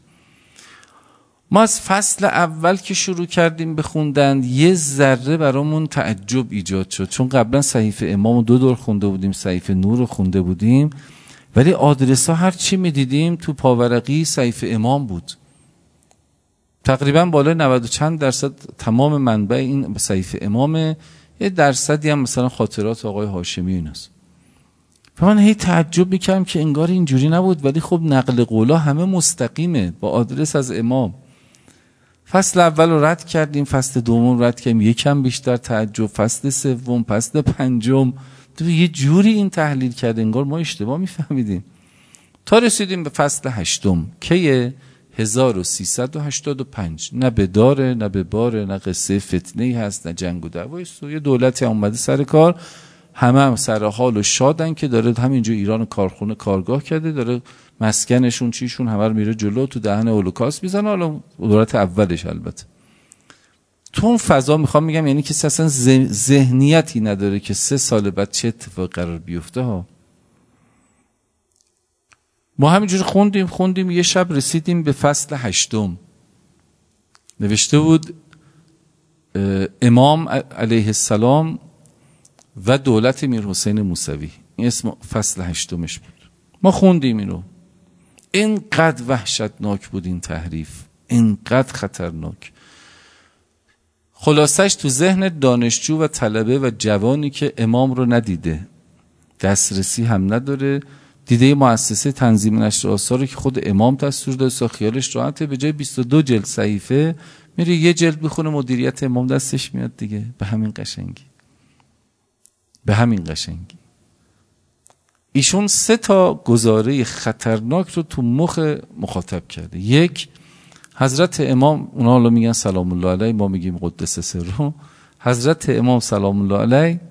A: ما از فصل اول که شروع کردیم بخوندن یه ذره برامون تعجب ایجاد شد، چون قبلا صحیفه امام رو 2 دور خونده بودیم، صحیفه نور رو خونده بودیم، ولی آدرس ها هر چی میدیدیم تو پاورقی صحیفه امام بود. تقریبا بالای 90 چند درصد تمام منبع این صحیفه امامه، یه درصدی هم مثلا خاطرات آقای هاشمی ایناست. و من هی تعجب میکردم که انگار اینجوری نبود، ولی خب نقل قولا همه مستقیمه با آدرس از امام. فصل اول رو رد کردیم، فصل دوم رد کردیم، یکم بیشتر تعجب، فصل سوم، فصل پنجم یه جوری این تحلیل کرد انگار ما اشتباه میفهمیدیم، تا رسیدیم به فصل 8 که 1385. نه به داره نه به باره، نه قصه فتنه‌ای هست، نه جنگ و دعوای یه دولتی اومده سر کار، همه سر حال و شادن که داره همینجا ایران کارخونه کارگاه کرده، داره مسکنشون چیشون همه رو میره جلو، تو دهن هولوکاست میزنه. حالا دولت اولش البته تو اون فضا میخوام میگم، یعنی کسی اصلا ذهنیتی نداره که 3 سال بعد چه اتفاقی قرار بیفته ها. ما همینجوری خوندیم یه شب رسیدیم به فصل 8. نوشته بود امام علیه السلام و دولت میر حسین موسوی، این اسم فصل 8 بود. ما خوندیم اینو، اینقدر وحشتناک بود این تحریف، اینقدر خطرناک. خلاصش تو ذهن دانشجو و طلبه و جوانی که امام رو ندیده، دسترسی هم نداره، دیده مؤسسه تنظیم نشر آثار که خود امام دستور داده، خیالش راحته، به جای 22 جلد صحیفه میره 1 جلد بخونه، مدیریت امام دستش میاد دیگه. به همین قشنگی ایشون 3 تا گزاره خطرناک رو تو مخ مخاطب کرده. 1، حضرت امام، اونا حالا میگن سلام الله علیه، ما میگیم قدس سره، حضرت امام سلام الله علیه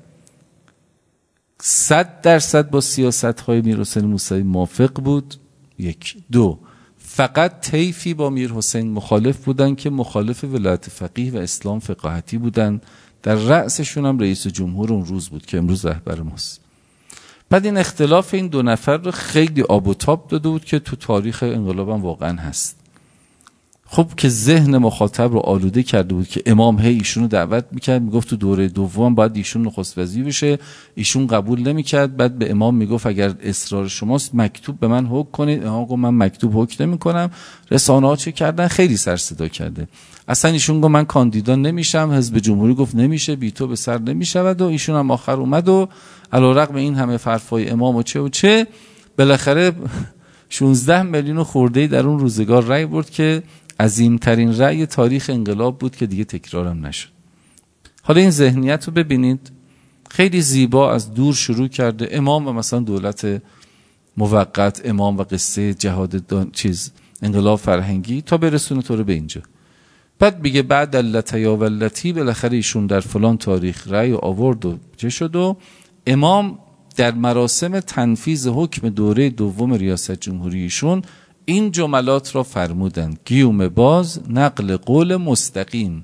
A: 100% با سیاست‌های میر حسین موسوی موافق بود. 1. 2، فقط طیفی با میر حسین مخالف بودن که مخالف ولایت فقیه و اسلام فقاهتی بودن، در رأسشون هم رئیس جمهور اون روز بود که امروز رهبر ماست. بعد این اختلاف این 2 نفر رو خیلی آب و تاب داده بود که تو تاریخ انقلاب هم واقعا هست. خب که ذهن مخاطب رو آلوده کرده بود که امام هی ایشون رو دعوت میکرد، میگفت تو دوره دوم باید ایشون نخست وزیر بشه، ایشون قبول نمیکرد، بعد به امام میگفت اگر اصرار شماست مکتوب به من حکم کنید، امام گفت من مکتوب حکم نمیکنم. رسانه ها چه کردن؟ خیلی سر صدا کرده. اصلا ایشون گفت من کاندیدا نمیشم، حزب جمهوری گفت نمیشه، بی تو به سر نمیشود، و ایشون هم آخر اومد و علیرغم این همه حرفای امام و چه بالاخره 16 میلیون خورده در اون روزگار رأی برد که عظیمترین رأی تاریخ انقلاب بود که دیگه تکرارم نشد. حالا این ذهنیت رو ببینید، خیلی زیبا از دور شروع کرده امام و مثلا دولت موقت، امام و قصه جهاد انقلاب فرهنگی تا برسونه تو رو به اینجا. بعد میگه بعد اللتیا واللتی، بالاخره ایشون در فلان تاریخ رأی آورد و چه شد، و امام در مراسم تنفیذ حکم دوره دوم ریاست جمهوری ایشون این جملات را فرمودند: گیوم باز، نقل قول مستقیم.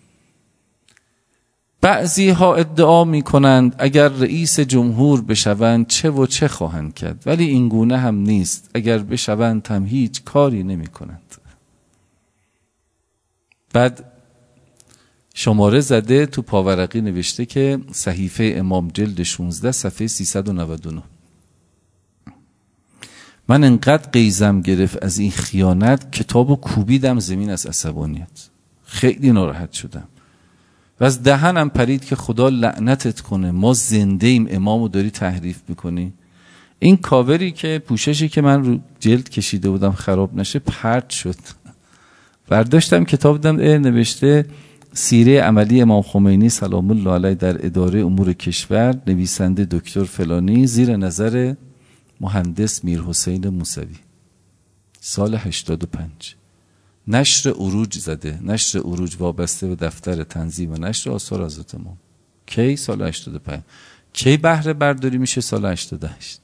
A: بعضی ها ادعا می کنند اگر رئیس جمهور بشوند چه و چه خواهند کرد، ولی این گونه هم نیست، اگر بشوند هم هیچ کاری نمی کنند. بعد شماره زده تو پاورقی نوشته که صحیفه امام جلد 16 صفحه 399. من انقدر غیظم گرفت از این خیانت، کتابو کوبیدم زمین از عصبانیت، خیلی ناراحت شدم و از دهنم پرید که خدا لعنتت کنه، ما زنده ایم، امامو داری تحریف میکنی. این کاوری که پوششی که من رو جلد کشیده بودم خراب نشه پرت شد. برداشتم کتاب دیدم نوشته سیره عملی امام خمینی سلام الله علیه در اداره امور کشور، نویسنده دکتر فلانی، زیر نظر مهندس میرحسین موسوی، سال 85. نشر عروج زده، نشر عروج وابسته به دفتر تنظیم و نشر آثار حضرت امام. کی؟ سال 85. کی بهره برداری میشه؟ سال 88.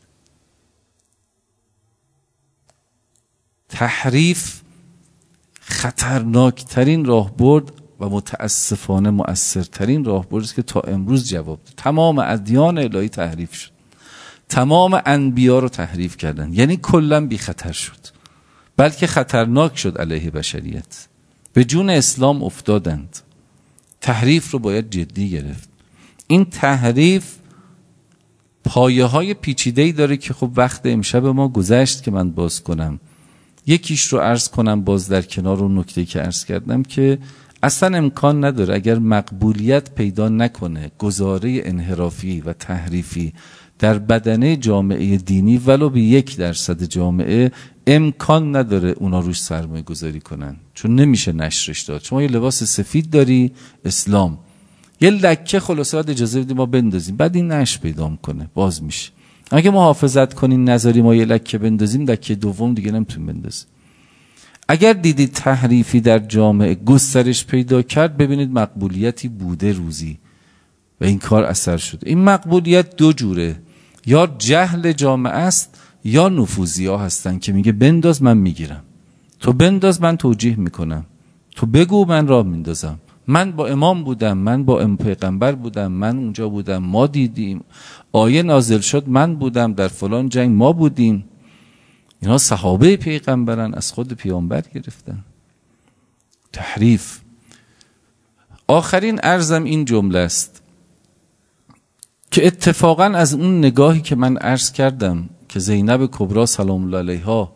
A: تحریف خطرناکترین راهبرد و متاسفانه مؤثرترین راهبردی است که تا امروز جواب داد. تمام ادیان الهی تحریف شد، تمام انبیا رو تحریف کردن، یعنی کلا بی خطر شد، بلکه خطرناک شد علیه بشریت، به جون اسلام افتادند. تحریف رو باید جدی گرفت. این تحریف پایه های پیچیده‌ای داره که خب وقت امشب ما گذشت که من باز کنم. یکیش رو عرض کنم باز در کنار اون نکته‌ای که عرض کردم که اصلا امکان نداره اگر مقبولیت پیدا نکنه گزاره انحرافی و تحریفی در بدنه جامعه دینی، ولو به 1% جامعه، امکان نداره اونا روش سرمایه گذاری کنن، چون نمیشه نشرش داد. شما یه لباس سفید داری، اسلام، یه لکه خلاصه باید اجازه بدیم ما بندازیم، بعد این نشر پیدا میکنه، باز میشه. اگه محافظت کنین نذاری ما یه لکه بندازیم، لکه دوم دیگه نمیتونیم بندازیم. اگر دیدید تحریفی در جامعه گسترش پیدا کرد، ببینید مقبولیتی بوده روزی و این کار اثر شده. این مقبولیت دو جوره، یا جهل جامعه است یا نفوذی ها هستن که میگه بنداز من میگیرم، تو بنداز من توجیه میکنم، تو بگو من راه میندازم، من با امام بودم، من با پیغمبر بودم، من اونجا بودم، ما دیدیم، آیه نازل شد، من بودم در فلان جنگ، ما بودیم. اینا صحابه پیغمبرن، از خود پیامبر گرفتن. تحریف. آخرین عرضم این جمله است که اتفاقا از اون نگاهی که من عرض کردم که زینب کبری سلام الله علیها،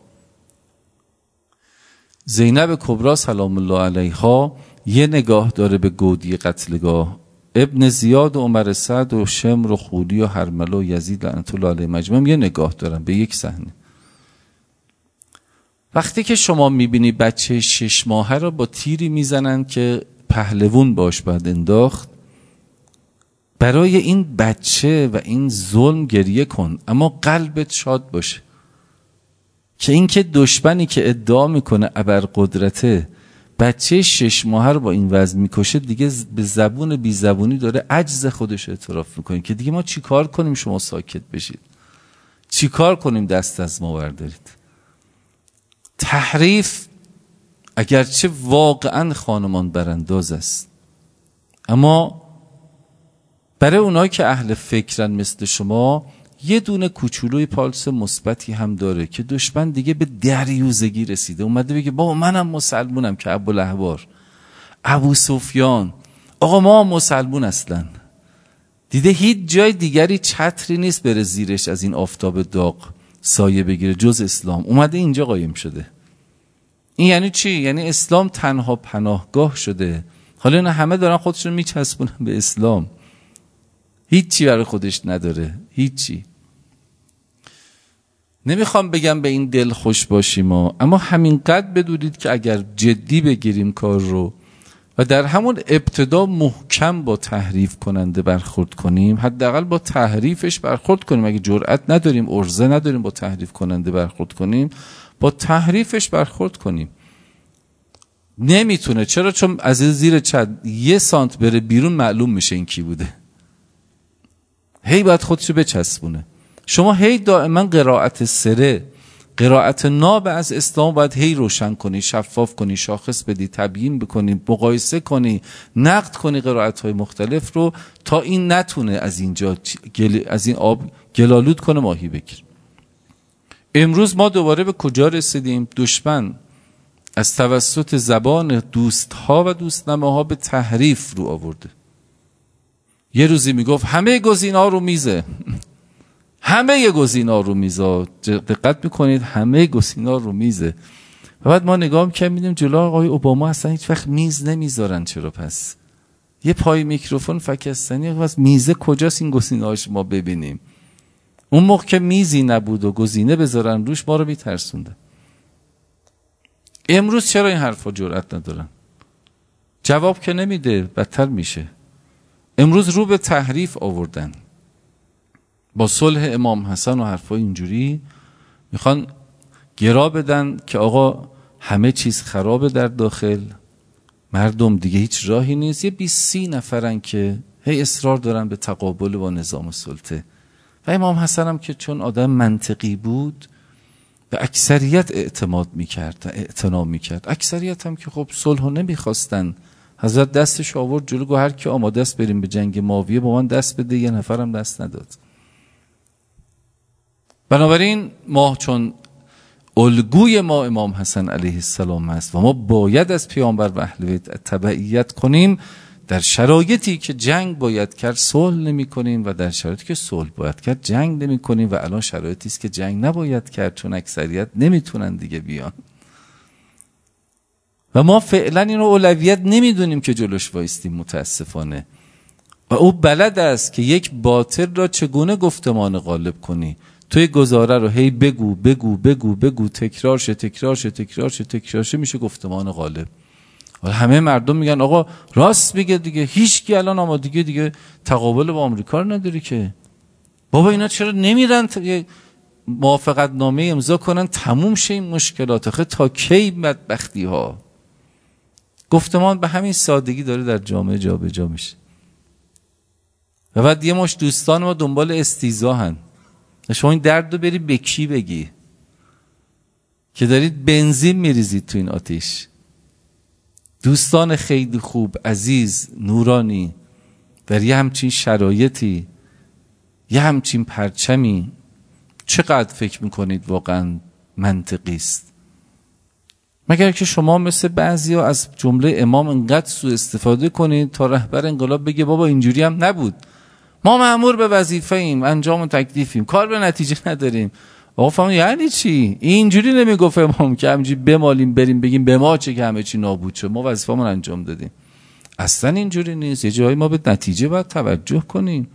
A: زینب کبری سلام الله علیها یه نگاه داره به گودی قتلگاه، ابن زیاد و عمر سعد و شمر و خولی و هرمله و یزید لعنت الله علیه مجموعهم یه نگاه دارن به یک صحنه. وقتی که شما میبینی بچه 6 ماهه رو با تیری میزنن که پهلوون باش باید انداخت، برای این بچه و این ظلم گریه کن، اما قلبت شاد باشه که این که دشمنی که ادعا میکنه ابرقدرته بچه 6 ماهه رو با این وزن میکشه، دیگه به زبون بی زبونی داره عجز خودش اعتراف میکنه که دیگه ما چی کار کنیم شما ساکت بشید، چی کار کنیم دست از ما بردارید. تحریف اگرچه واقعا خانمان برانداز است، اما برای اونایی که اهل فکرن مثل شما یه دونه کوچولوی پالس مثبتی هم داره که دشمن دیگه به دریوزگی رسیده، اومده بگه بابا منم مسلمونم، که ابوالأحبار، ابو سفیان، آقا ما مسلمون اصلا دیده هیچ جای دیگری چتری نیست بره زیرش از این آفتاب داغ سایه بگیره جز اسلام، اومده اینجا قایم شده. این یعنی چی؟ یعنی اسلام تنها پناهگاه شده. حالا اینا همه دارن خودشون میچسبونن به اسلام، هیچی برای خودش نداره، هیچی. نمیخوام بگم به این دل خوش باشیم اما همینقدر بدونید که اگر جدی بگیریم کار رو و در همون ابتدا محکم با تحریف کننده برخورد کنیم، حداقل با تحریفش برخورد کنیم، اگه جرأت نداریم، عرضه نداریم با تحریف کننده برخورد کنیم، با تحریفش برخورد کنیم. نمیتونه. چرا؟ چون از زیر چد 1 سانت بره بیرون معلوم میشه این کی بوده. هی باید خودشو بچسبونه. شما هی دائما قرائت سره، قرائت ناب از اسلام باید هی روشن کنی، شفاف کنی، شاخص بدی، تبیین بکنی، مقایسه کنی، نقد کنی قرائت‌های مختلف رو تا این نتونه از اینجا از این آب گلالود کنه ماهی بگیر. امروز ما دوباره به کجا رسیدیم؟ دشمن از توسط زبان دوستها و دوستنماها به تحریف رو آورده. یه روزی میگفت همه گزینه‌ها رو میزه، همه گزینه‌ها رو میزه، دقت میکنید همه گزینه‌ها رو میزه. و بعد ما نگاه می‌کنیم می‌بینیم جلو آقای اوباما اصلا هیچ وقت میز نمیذارن. چرا پس؟ یه پای میکروفون فکستنی، پس میزه کجاست این گزینه‌هاش ما ببینیم؟ اون موقع که میزی نبود و گزینه بذارن روش ما رو میترسوندن. امروز چرا این حرفا جرأت ندارن؟ جواب که نمیده، بدتر میشه. امروز رو به تحریف آوردن. با صلح امام حسن و حرفای اینجوری میخوان گرا بدن که آقا همه چیز خرابه در داخل، مردم دیگه هیچ راهی نیست. یه 20-30 نفرن که هی اصرار دارن به تقابل با نظام سلطه. و امام حسن هم که چون آدم منطقی بود به اکثریت اعتماد میکرد، اعتنا میکرد. اکثریت هم که خب صلحو نمیخواستن. حضرت دستش آورد جلو، گفت هر کی آماده است بریم به جنگ معاویه با من دست بده. یه نفرم دست نداد. بنابراین ما چون الگوی ما امام حسن علیه السلام است و ما باید از پیامبر و اهل بیت تبعیت کنیم، در شرایطی که جنگ باید کرد صلح نمی کنیم و در شرایطی که صلح باید کرد جنگ نمی کنیم. و الان شرایطی است که جنگ نباید کرد چون اکثریت نمیتونن دیگه بیان و ما فعلا اینو اولویت نمیدونیم که جلوش وایستیم متاسفانه. و او بلد است که یک باطل را چگونه گفتمان غالب کنی. توی گزاره رو هی بگو بگو بگو بگو، تکرار شه میشه گفتمان غالب. و همه مردم میگن آقا راست میگه دیگه، هیچ کی الان آمادگی دیگه تقابل با آمریکا رو نداره که. بابا اینا چرا نمیرن موافقت نامه امضا کنن تموم شه این مشکلات؟ آخه تا کی بدبختی ها؟ گفتمان به همین سادگی داره در جامعه جابجا میشه. و بعد یه مش دوستان ما دنبال استیزا هن. شما این درد رو بری به کی بگی که دارید بنزین میریزید تو این آتیش؟ دوستان خیلی خوب، عزیز، نورانی، در یه همچین شرایطی، یه همچین پرچمی، چقدر فکر میکنید واقعا منطقی است؟ مگر که شما مثل بعضیا از جمله امام انقدر سوء استفاده کنید تا رهبر انقلاب بگه بابا اینجوری هم نبود، ما مأمور به وظیفه ایم، انجام و تکلیفیم، کار به نتیجه نداریم. آقا فهمون یعنی چی؟ اینجوری نمیگفت امام که همینجوری بمالیم بریم بگیم به ما چه که همه چی نابود شد، ما وظیفه‌مون انجام دادیم. اصلا اینجوری نیست. یه جایی ما به نتیجه باید توجه کنیم.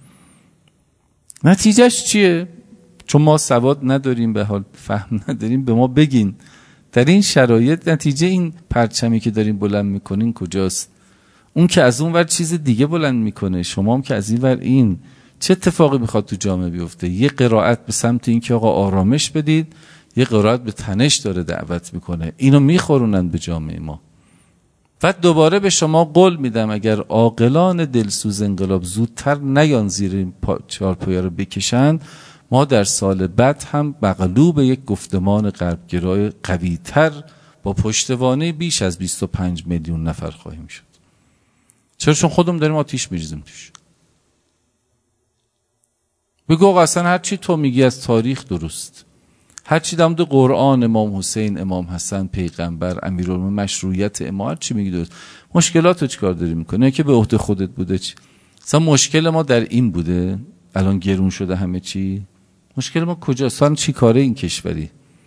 A: نتیجهش چیه؟ چون ما سواد نداریم، به حال فهم نداریم، به ما بگین در این شرایط نتیجه این پرچمی که داریم بلند میکنین کجاست؟ اون که از اون ور چیز دیگه بلند میکنه، شما هم که از این ور این. چه اتفاقی میخواد تو جامعه بیفته؟ یه قرائت به سمت این که آقا آرامش بدید، یه قرائت به تنش داره دعوت میکنه. اینو میخورونن به جامعه ما. و دوباره به شما قول میدم اگر عاقلان دلسوز انقلاب زودتر نیان زیر این چارپایه رو بکشن، ما در سال بعد هم مغلوب یک گفتمان غربگرای قوی‌تر با پشتوانه بیش از 25 میلیون نفر خواهیم شد. چرا؟ چون خودمون داریم آتیش میریزیم توش. بگو اصلا هر چی تو میگی از تاریخ درست، هر چی در مورد قرآن، امام حسین، امام حسن، پیغمبر، امیرالمومنین، مشروعیت امام، هر چی میگی درست. مشکلاتو چیکار داری میکنه؟ که به عهده خودت بوده چی؟ مثلا مشکل ما در این بوده الان گرون شده همه چی. مشکل ما کجاست؟ اصلا چی کاره این کشوری؟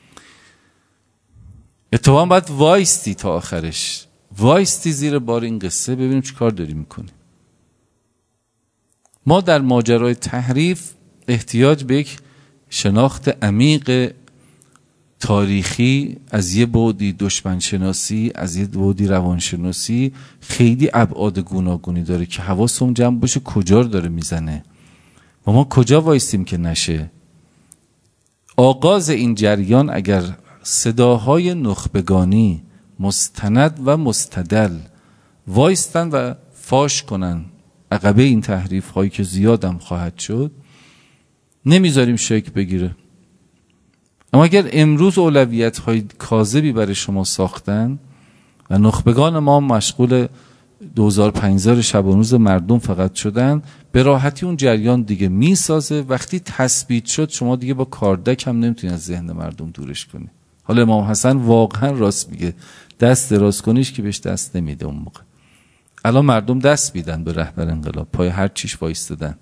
A: اتفاقا باید وایستی تا آخرش، وایستی زیر بار این قصه ببینیم چی کار داری میکنی. ما در ماجرای تحریف احتیاج به یک شناخت عمیق تاریخی از یه بعدی دشمن شناسی، از یه بعدی روانشناسی، خیلی ابعاد گوناگونی داره که حواسمون جمع باشه کجا رو داره میزنه و ما کجا وایستیم که نشه. آغاز این جریان اگر صداهای نخبگانی مستند و مستدل وایستن و فاش کنن عقبه این تحریف هایی که زیادم خواهد شد، نمیذاریم شکل بگیره. اما اگر امروز اولویت های کاذبی برای شما ساختن و نخبگان ما مشغول 2500 شب و روز مردم فقط شدن، به راحتی اون جریان دیگه میسازه. وقتی تثبیت شد شما دیگه با کاردک هم نمیتونید از ذهن مردم دورش کنی. حالا امام حسن واقعا راست میگه، دست دراز کنیش که بهش دست نمیده. اون موقع الان مردم دست میدن به رهبر انقلاب، پای هر چیش وایستادن.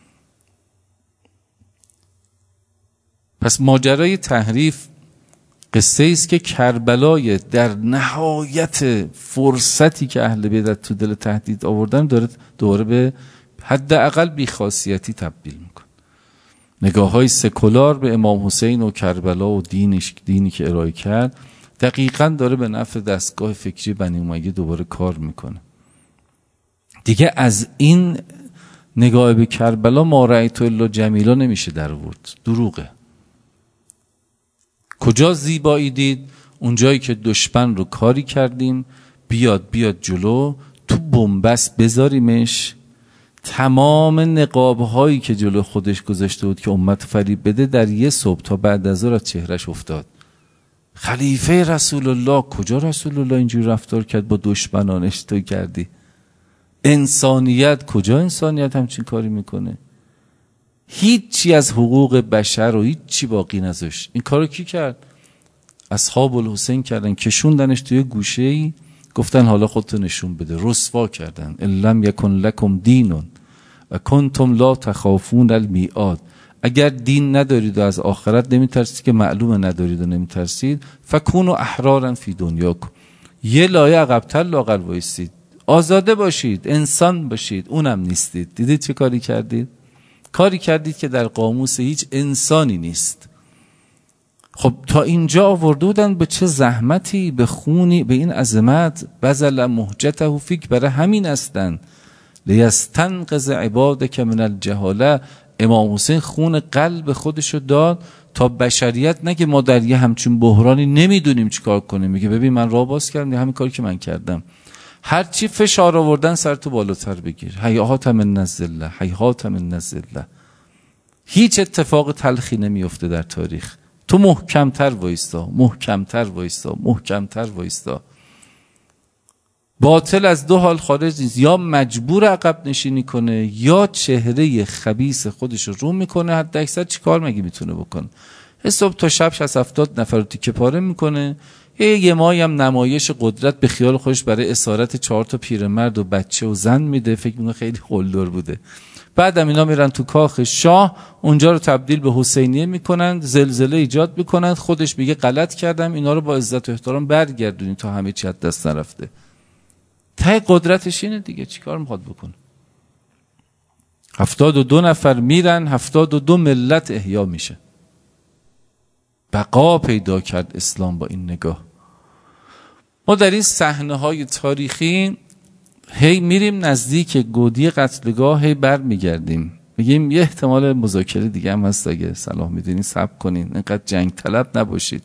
A: پس ماجرای تحریف قصه است که کربلای در نهایت فرصتی که اهل بدعت تو دل تهدید آوردن داره دوباره به حداقل بیخاصیتی تبدیل میکنه. نگاه‌های سکولار به امام حسین و کربلا و دینی که ارائه کرد دقیقاً داره به نفع دستگاه فکری بنی امیه دوباره کار میکنه. دیگه از این نگاه به کربلا ما رأیت الا جمیلا نمیشه در آورد، دروغه. کجا زیبایی دید؟ اونجایی که دشمن رو کاری کردیم بیاد جلو، تو بنبست بذاریمش، تمام نقاب‌هایی که جلو خودش گذاشته بود که امت فریب بده در یه صبح تا بعد از ظهر از چهرش افتاد. خلیفه رسول الله، کجا رسول الله اینجوری رفتار کرد با دشمنانش؟ تو کردی. انسانیت، کجا انسانیت همچین کاری میکنه؟ هیچی از حقوق بشر و هیچی باقی نذاشت. این کارو کی کرد؟ اصحاب الحسین کردن، کشوندنش توی گوشه‌ای، گفتن حالا خودتو نشون بده، رسوا کردن. لم یکن لکم دینون و کنتم لا تخافون المیعاد. اگر دین ندارید و از آخرت نمیترسید که معلومه ندارید و نمیترسید، فکونوا احرارا فی دنیاکم، یه لایه عقب‌تر لااقل وایسید، آزاده باشید، انسان باشید. اونم نیستید. دیدید چه کاری کردید؟ کاری کردید که در قاموس هیچ انسانی نیست. خب تا اینجا آورده بودن، به چه زحمتی، به خونی، به این عظمت. بذل مهجته فیک، برای همین هستن. لیستنقذ عبادک من الجهاله. امام حسین خون قلب خودشو داد تا بشریت نگه ما در یه همچین بحرانی نمیدونیم چی کار کنیم. میگه ببین من راه باز کردم، همین کاری که من کردم. هرچی فشار آوردن سر تو بالاتر بگیر. هیهات من الذله، هیهات من الذله. هیچ اتفاق تلخی نمیفته در تاریخ. تو محکمتر وایستا، محکمتر وایستا، محکمتر وایستا. باطل از دو حال خارج نیست، یا مجبور عقب نشینی کنه یا چهره خبیث خودش رو میکنه. حد اکثر چی کار مگه میتونه بکنه؟ صبح تا شب 60-70 نفر رو تیکه پاره میکنه. یه ماهی هم نمایش قدرت به خیال خودش برای اسارت 4 تا پیرمرد و بچه و زن میده، فکر میکنه خیلی قلدر بوده. بعدم اینا میرن تو کاخ شاه، اونجا رو تبدیل به حسینیه میکنن، زلزله ایجاد میکنن. خودش میگه غلط کردم، اینا رو با عزت و احترام برگردونین تا همه چی از دست نرفته. ته قدرتش اینه دیگه، چیکار میخواد بکنه؟ 72 نفر میرن، 72 ملت احیا میشه. بقا پیدا کرد اسلام با این نگاه. ما در این صحنه‌های تاریخی هی میریم نزدیک گودی قتلگاه، هی بر میگردیم، میگیم یه احتمال مذاکره دیگه هم هست، اگه صلاح میدونین صبر کنین، اینقدر جنگ طلب نباشید.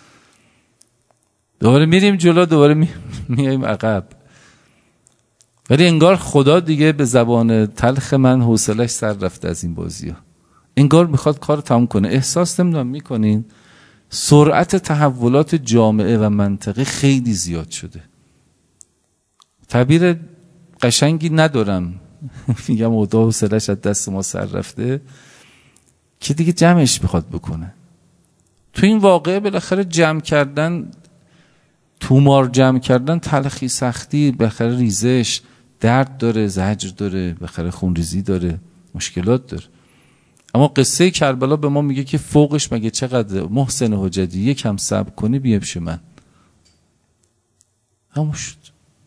A: دوباره میریم جلو، دوباره میایم عقب. ولی انگار خدا دیگه به زبان تلخ من حوصله‌اش سر رفته از این بازی‌ها. انگار میخواد کار تمام کنه. احساس نمیدونم میکنین سرعت تحولات جامعه و منطقه خیلی زیاد شده. تعبیر قشنگی ندارم، میگم خدا حوصله‌اش از دست ما سر رفته. که دیگه جمعش بخواد بکنه. تو این واقعه بالاخره جمع کردن، تومار جمع کردن تلخی، سختی، بالاخره ریزش، درد داره، زجر داره، بالاخره خونریزی داره، مشکلات داره. اما قصه کربلا به ما میگه که فوقش مگه چقدر محسن حجتی، یکم صبر کنی بیا پیش من. همون شد.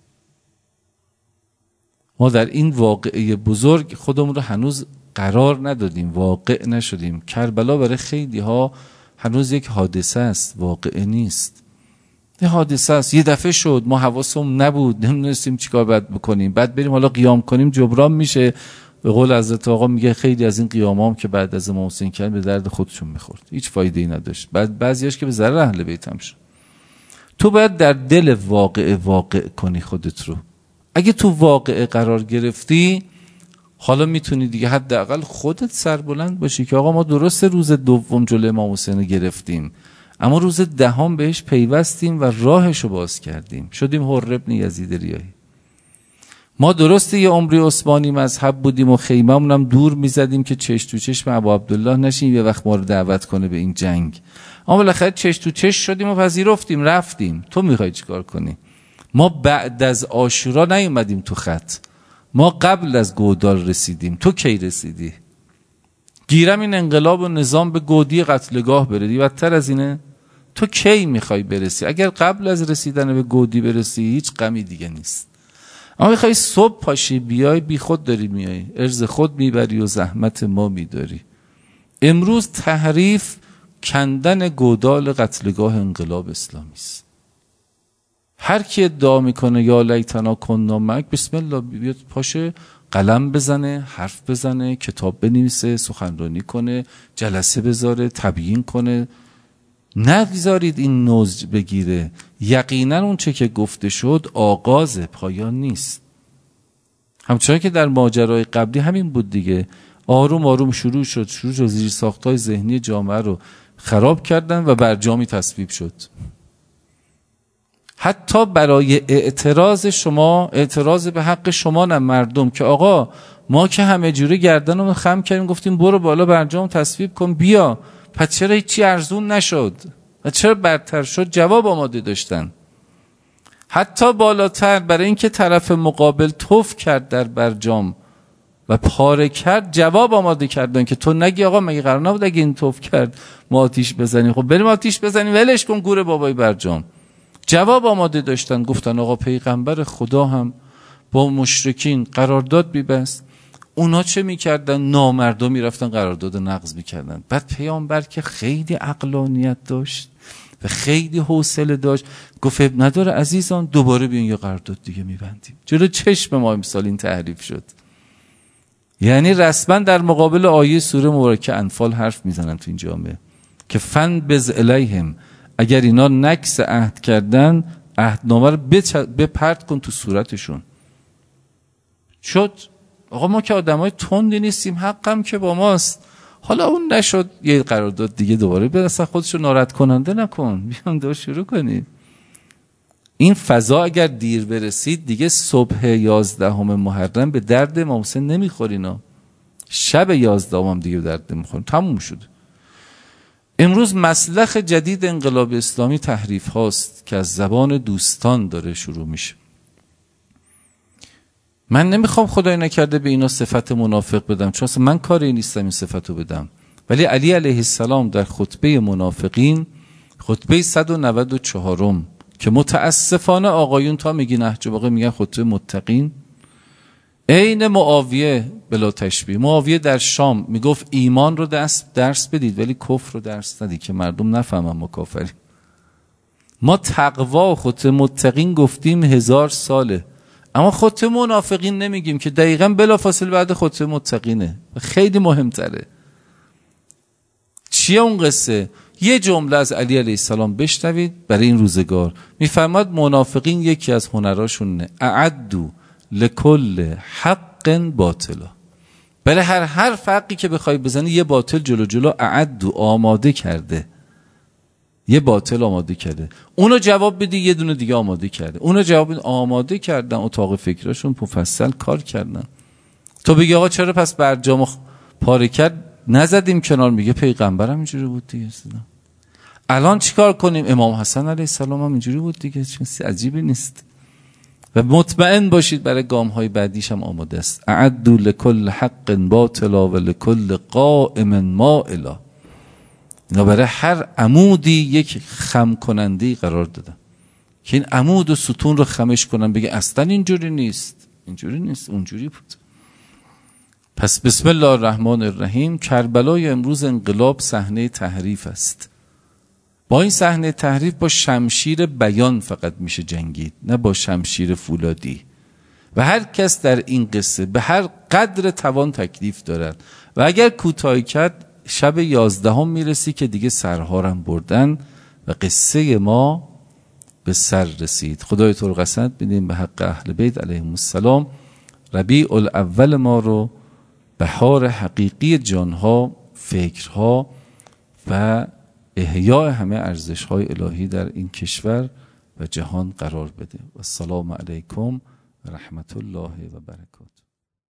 A: ما در این واقعه بزرگ خودمون رو هنوز قرار ندادیم، واقع نشدیم. کربلا برای خیلی ها هنوز یک حادثه است، واقعه نیست. یه حادثه است، یه دفعه شد، ما حواسمون نبود، نمیدونستیم چیکار باید بکنیم، بعد بریم حالا قیام کنیم جبران میشه. به قول حضرت آقا میگه خیلی از این قیامام که بعد از امام حسین کرد به درد خودشون میخورد، هیچ فایده‌ای نداشت. بعضیاش که به ضرر اهل بیت هم شد. تو باید در دل واقع کنی خودت رو. اگه تو واقعه قرار گرفتی، حالا میتونی دیگه حداقل خودت سربلند باشی که آقا ما درست روز دوم جلوی امام حسین گرفتیم، اما روز دهم بهش پیوستیم و راهشو باز کردیم، شدیم حر ابن یزید ریاحی. ما درسته یه عمری عثمانی مذهب بودیم و خیممون هم دور میزدیم که چش تو چشم ابو عبدالله نشیم یه وقت ما رو دعوت کنه به این جنگ. اما بالاخره چش تو چش شدیم و پذیرفتیم، رفتیم. تو میخوای چیکار کنی؟ ما بعد از عاشورا نیومدیم تو خط، ما قبل از گودال رسیدیم. تو کی رسیدی؟ گیرم این انقلاب و نظام به گودی قتلگاه بردی، بدتر از اینه. تو کی میخوای برسی؟ اگر قبل از رسیدن به گودی برسی هیچ غمی دیگه نیست. اما میخوای صبح پاشی بیای، بی خود داری میای، ارز خود میبری و زحمت ما میداری. امروز تحریف کندن گودال قتلگاه انقلاب اسلامی است. هر کی ادعا میکنه یا لیتنا کنا معک، بسم الله بیاد پاشه قلم بزنه، حرف بزنه، کتاب بنویسه، سخنرانی کنه، جلسه بذاره، تبیین کنه. نگذارید این نوز بگیره. یقینا اون چه که گفته شد آغاز، پایان نیست. همچنان که در ماجرای قبلی همین بود دیگه. آروم آروم شروع شد زیر ساختای ذهنی جامعه رو خراب کردن و برجامی تصویب شد. حتی برای اعتراض شما، اعتراض به حق شما نه مردم، که آقا ما که همه جوره گردنمون خم کردیم گفتیم برو بالا برجام تصویب کن بیا، پس چرا هیچی ارزون نشد و چرا برتر شد؟ جواب آماده داشتن. حتی بالاتر، برای اینکه طرف مقابل توف کرد در برجام و پاره کرد، جواب آماده کردن که تو نگی آقا مگه قرار نبود اگه این توف کرد ما آتیش بزنیم؟ خب بریم آتیش بزنیم، ولش کن گور بابای برجام. جواب آماده داشتن، گفتن آقا پیغمبر خدا هم با مشرکین قرارداد می‌بست. اونا چه میکردن؟ نامردم میرفتن قرارداد نقض میکردن. بعد پیامبر که خیلی عقلانیت داشت و خیلی حوصله داشت، گفت نداره عزیزان دوباره بیان یه قرارداد دیگه میبندیم. جلو چشم ما امسال این تحریف شد. یعنی رسما در مقابل آیه سوره مبارکه انفال حرف میزنن تو این جامعه که فن بز الیهم، اگر اینا نکس عهد کردن عهدنامه رو بپرت کن تو صورتشون. شد آقا ما که آدمای تندی نیستیم، حقم که با ماست. حالا اون نشد، یه قرارداد دیگه دوباره برسن، خودشو ناراحت کننده نکن، بیان دو شروع کنی. این فضا اگر دیر برسید دیگه صبح 11 محرم به درد امام حسین نمیخورینا، شب 11 هم دیگه به درد نمیخورین، تموم شد. امروز مسلخ جدید انقلاب اسلامی تحریف هاست که از زبان دوستان داره شروع میشه. من نمیخوام خدای نکرده به اینا صفت منافق بدم، چون اصلا من کاری نیستم این صفتو بدم. ولی علی علیه السلام در خطبه منافقین، خطبه 194 که متاسفانه آقایون تا میگی نهج البلاغه میگن خطبه متقین، عین معاویه بلا تشبیه. معاویه در شام میگفت ایمان رو درس بدید ولی کفر رو درس ندید که مردم نفهمن ما کافریم. ما تقوا و خطبه متقین گفتیم 1000 ساله، اما خطبه منافقین نمیگیم که دقیقاً بلافاصله بعد خطبه متقینه. خیلی مهمتره. چیه اون قصه؟ یه جمله از علی علیه السلام بشنوید برای این روزگار. میفرماد منافقین یکی از هنراشونه اعدو لکل حق باطلا، برای هر حقی که بخوای بزنی یه باطل جلو اعدو آماده کرده، یه باطل آماده کرده. اونو جواب بدی یه دونه دیگه آماده کرده، اونو جواب بدی آماده کردن، اتاق فکرشون مفصل کار کردن. تو بگی آقا چرا پس برجامو پاره کرد؟ نزدیم کنار، میگه پیغمبرم اینجوری بود دیگه. الان چیکار کنیم؟ امام حسن علیه السلام هم اینجوری بود دیگه، چیزی عجیبی نیست. و مطمئن باشید برای گام‌های بعدیش هم آماده است. اعدوا لكل حق باطلا و لكل قائم مائلا. اینا برای هر عمودی یک خم کننده قرار دادن که این عمود و ستون رو خمش کنن، بگه اصلا اینجوری نیست، اینجوری نیست، اونجوری بود. پس بسم الله الرحمن الرحیم. کربلای امروز انقلاب صحنه تحریف است. با این صحنه تحریف با شمشیر بیان فقط میشه جنگید، نه با شمشیر فولادی. و هر کس در این قصه به هر قدر توان تکلیف دارد و اگر کوتاهی کرد شب 11 میرسی که دیگه سرها هم بردن و قصه ما به سر رسید. خدای تو رو قسمت بدیم به حق اهل بیت علیهم السلام ربیع الاول ما رو بهار حقیقی جانها، فکرها و احیاء همه ارزش‌های الهی در این کشور و جهان قرار بده. و السلام علیکم و رحمت الله و برکاته.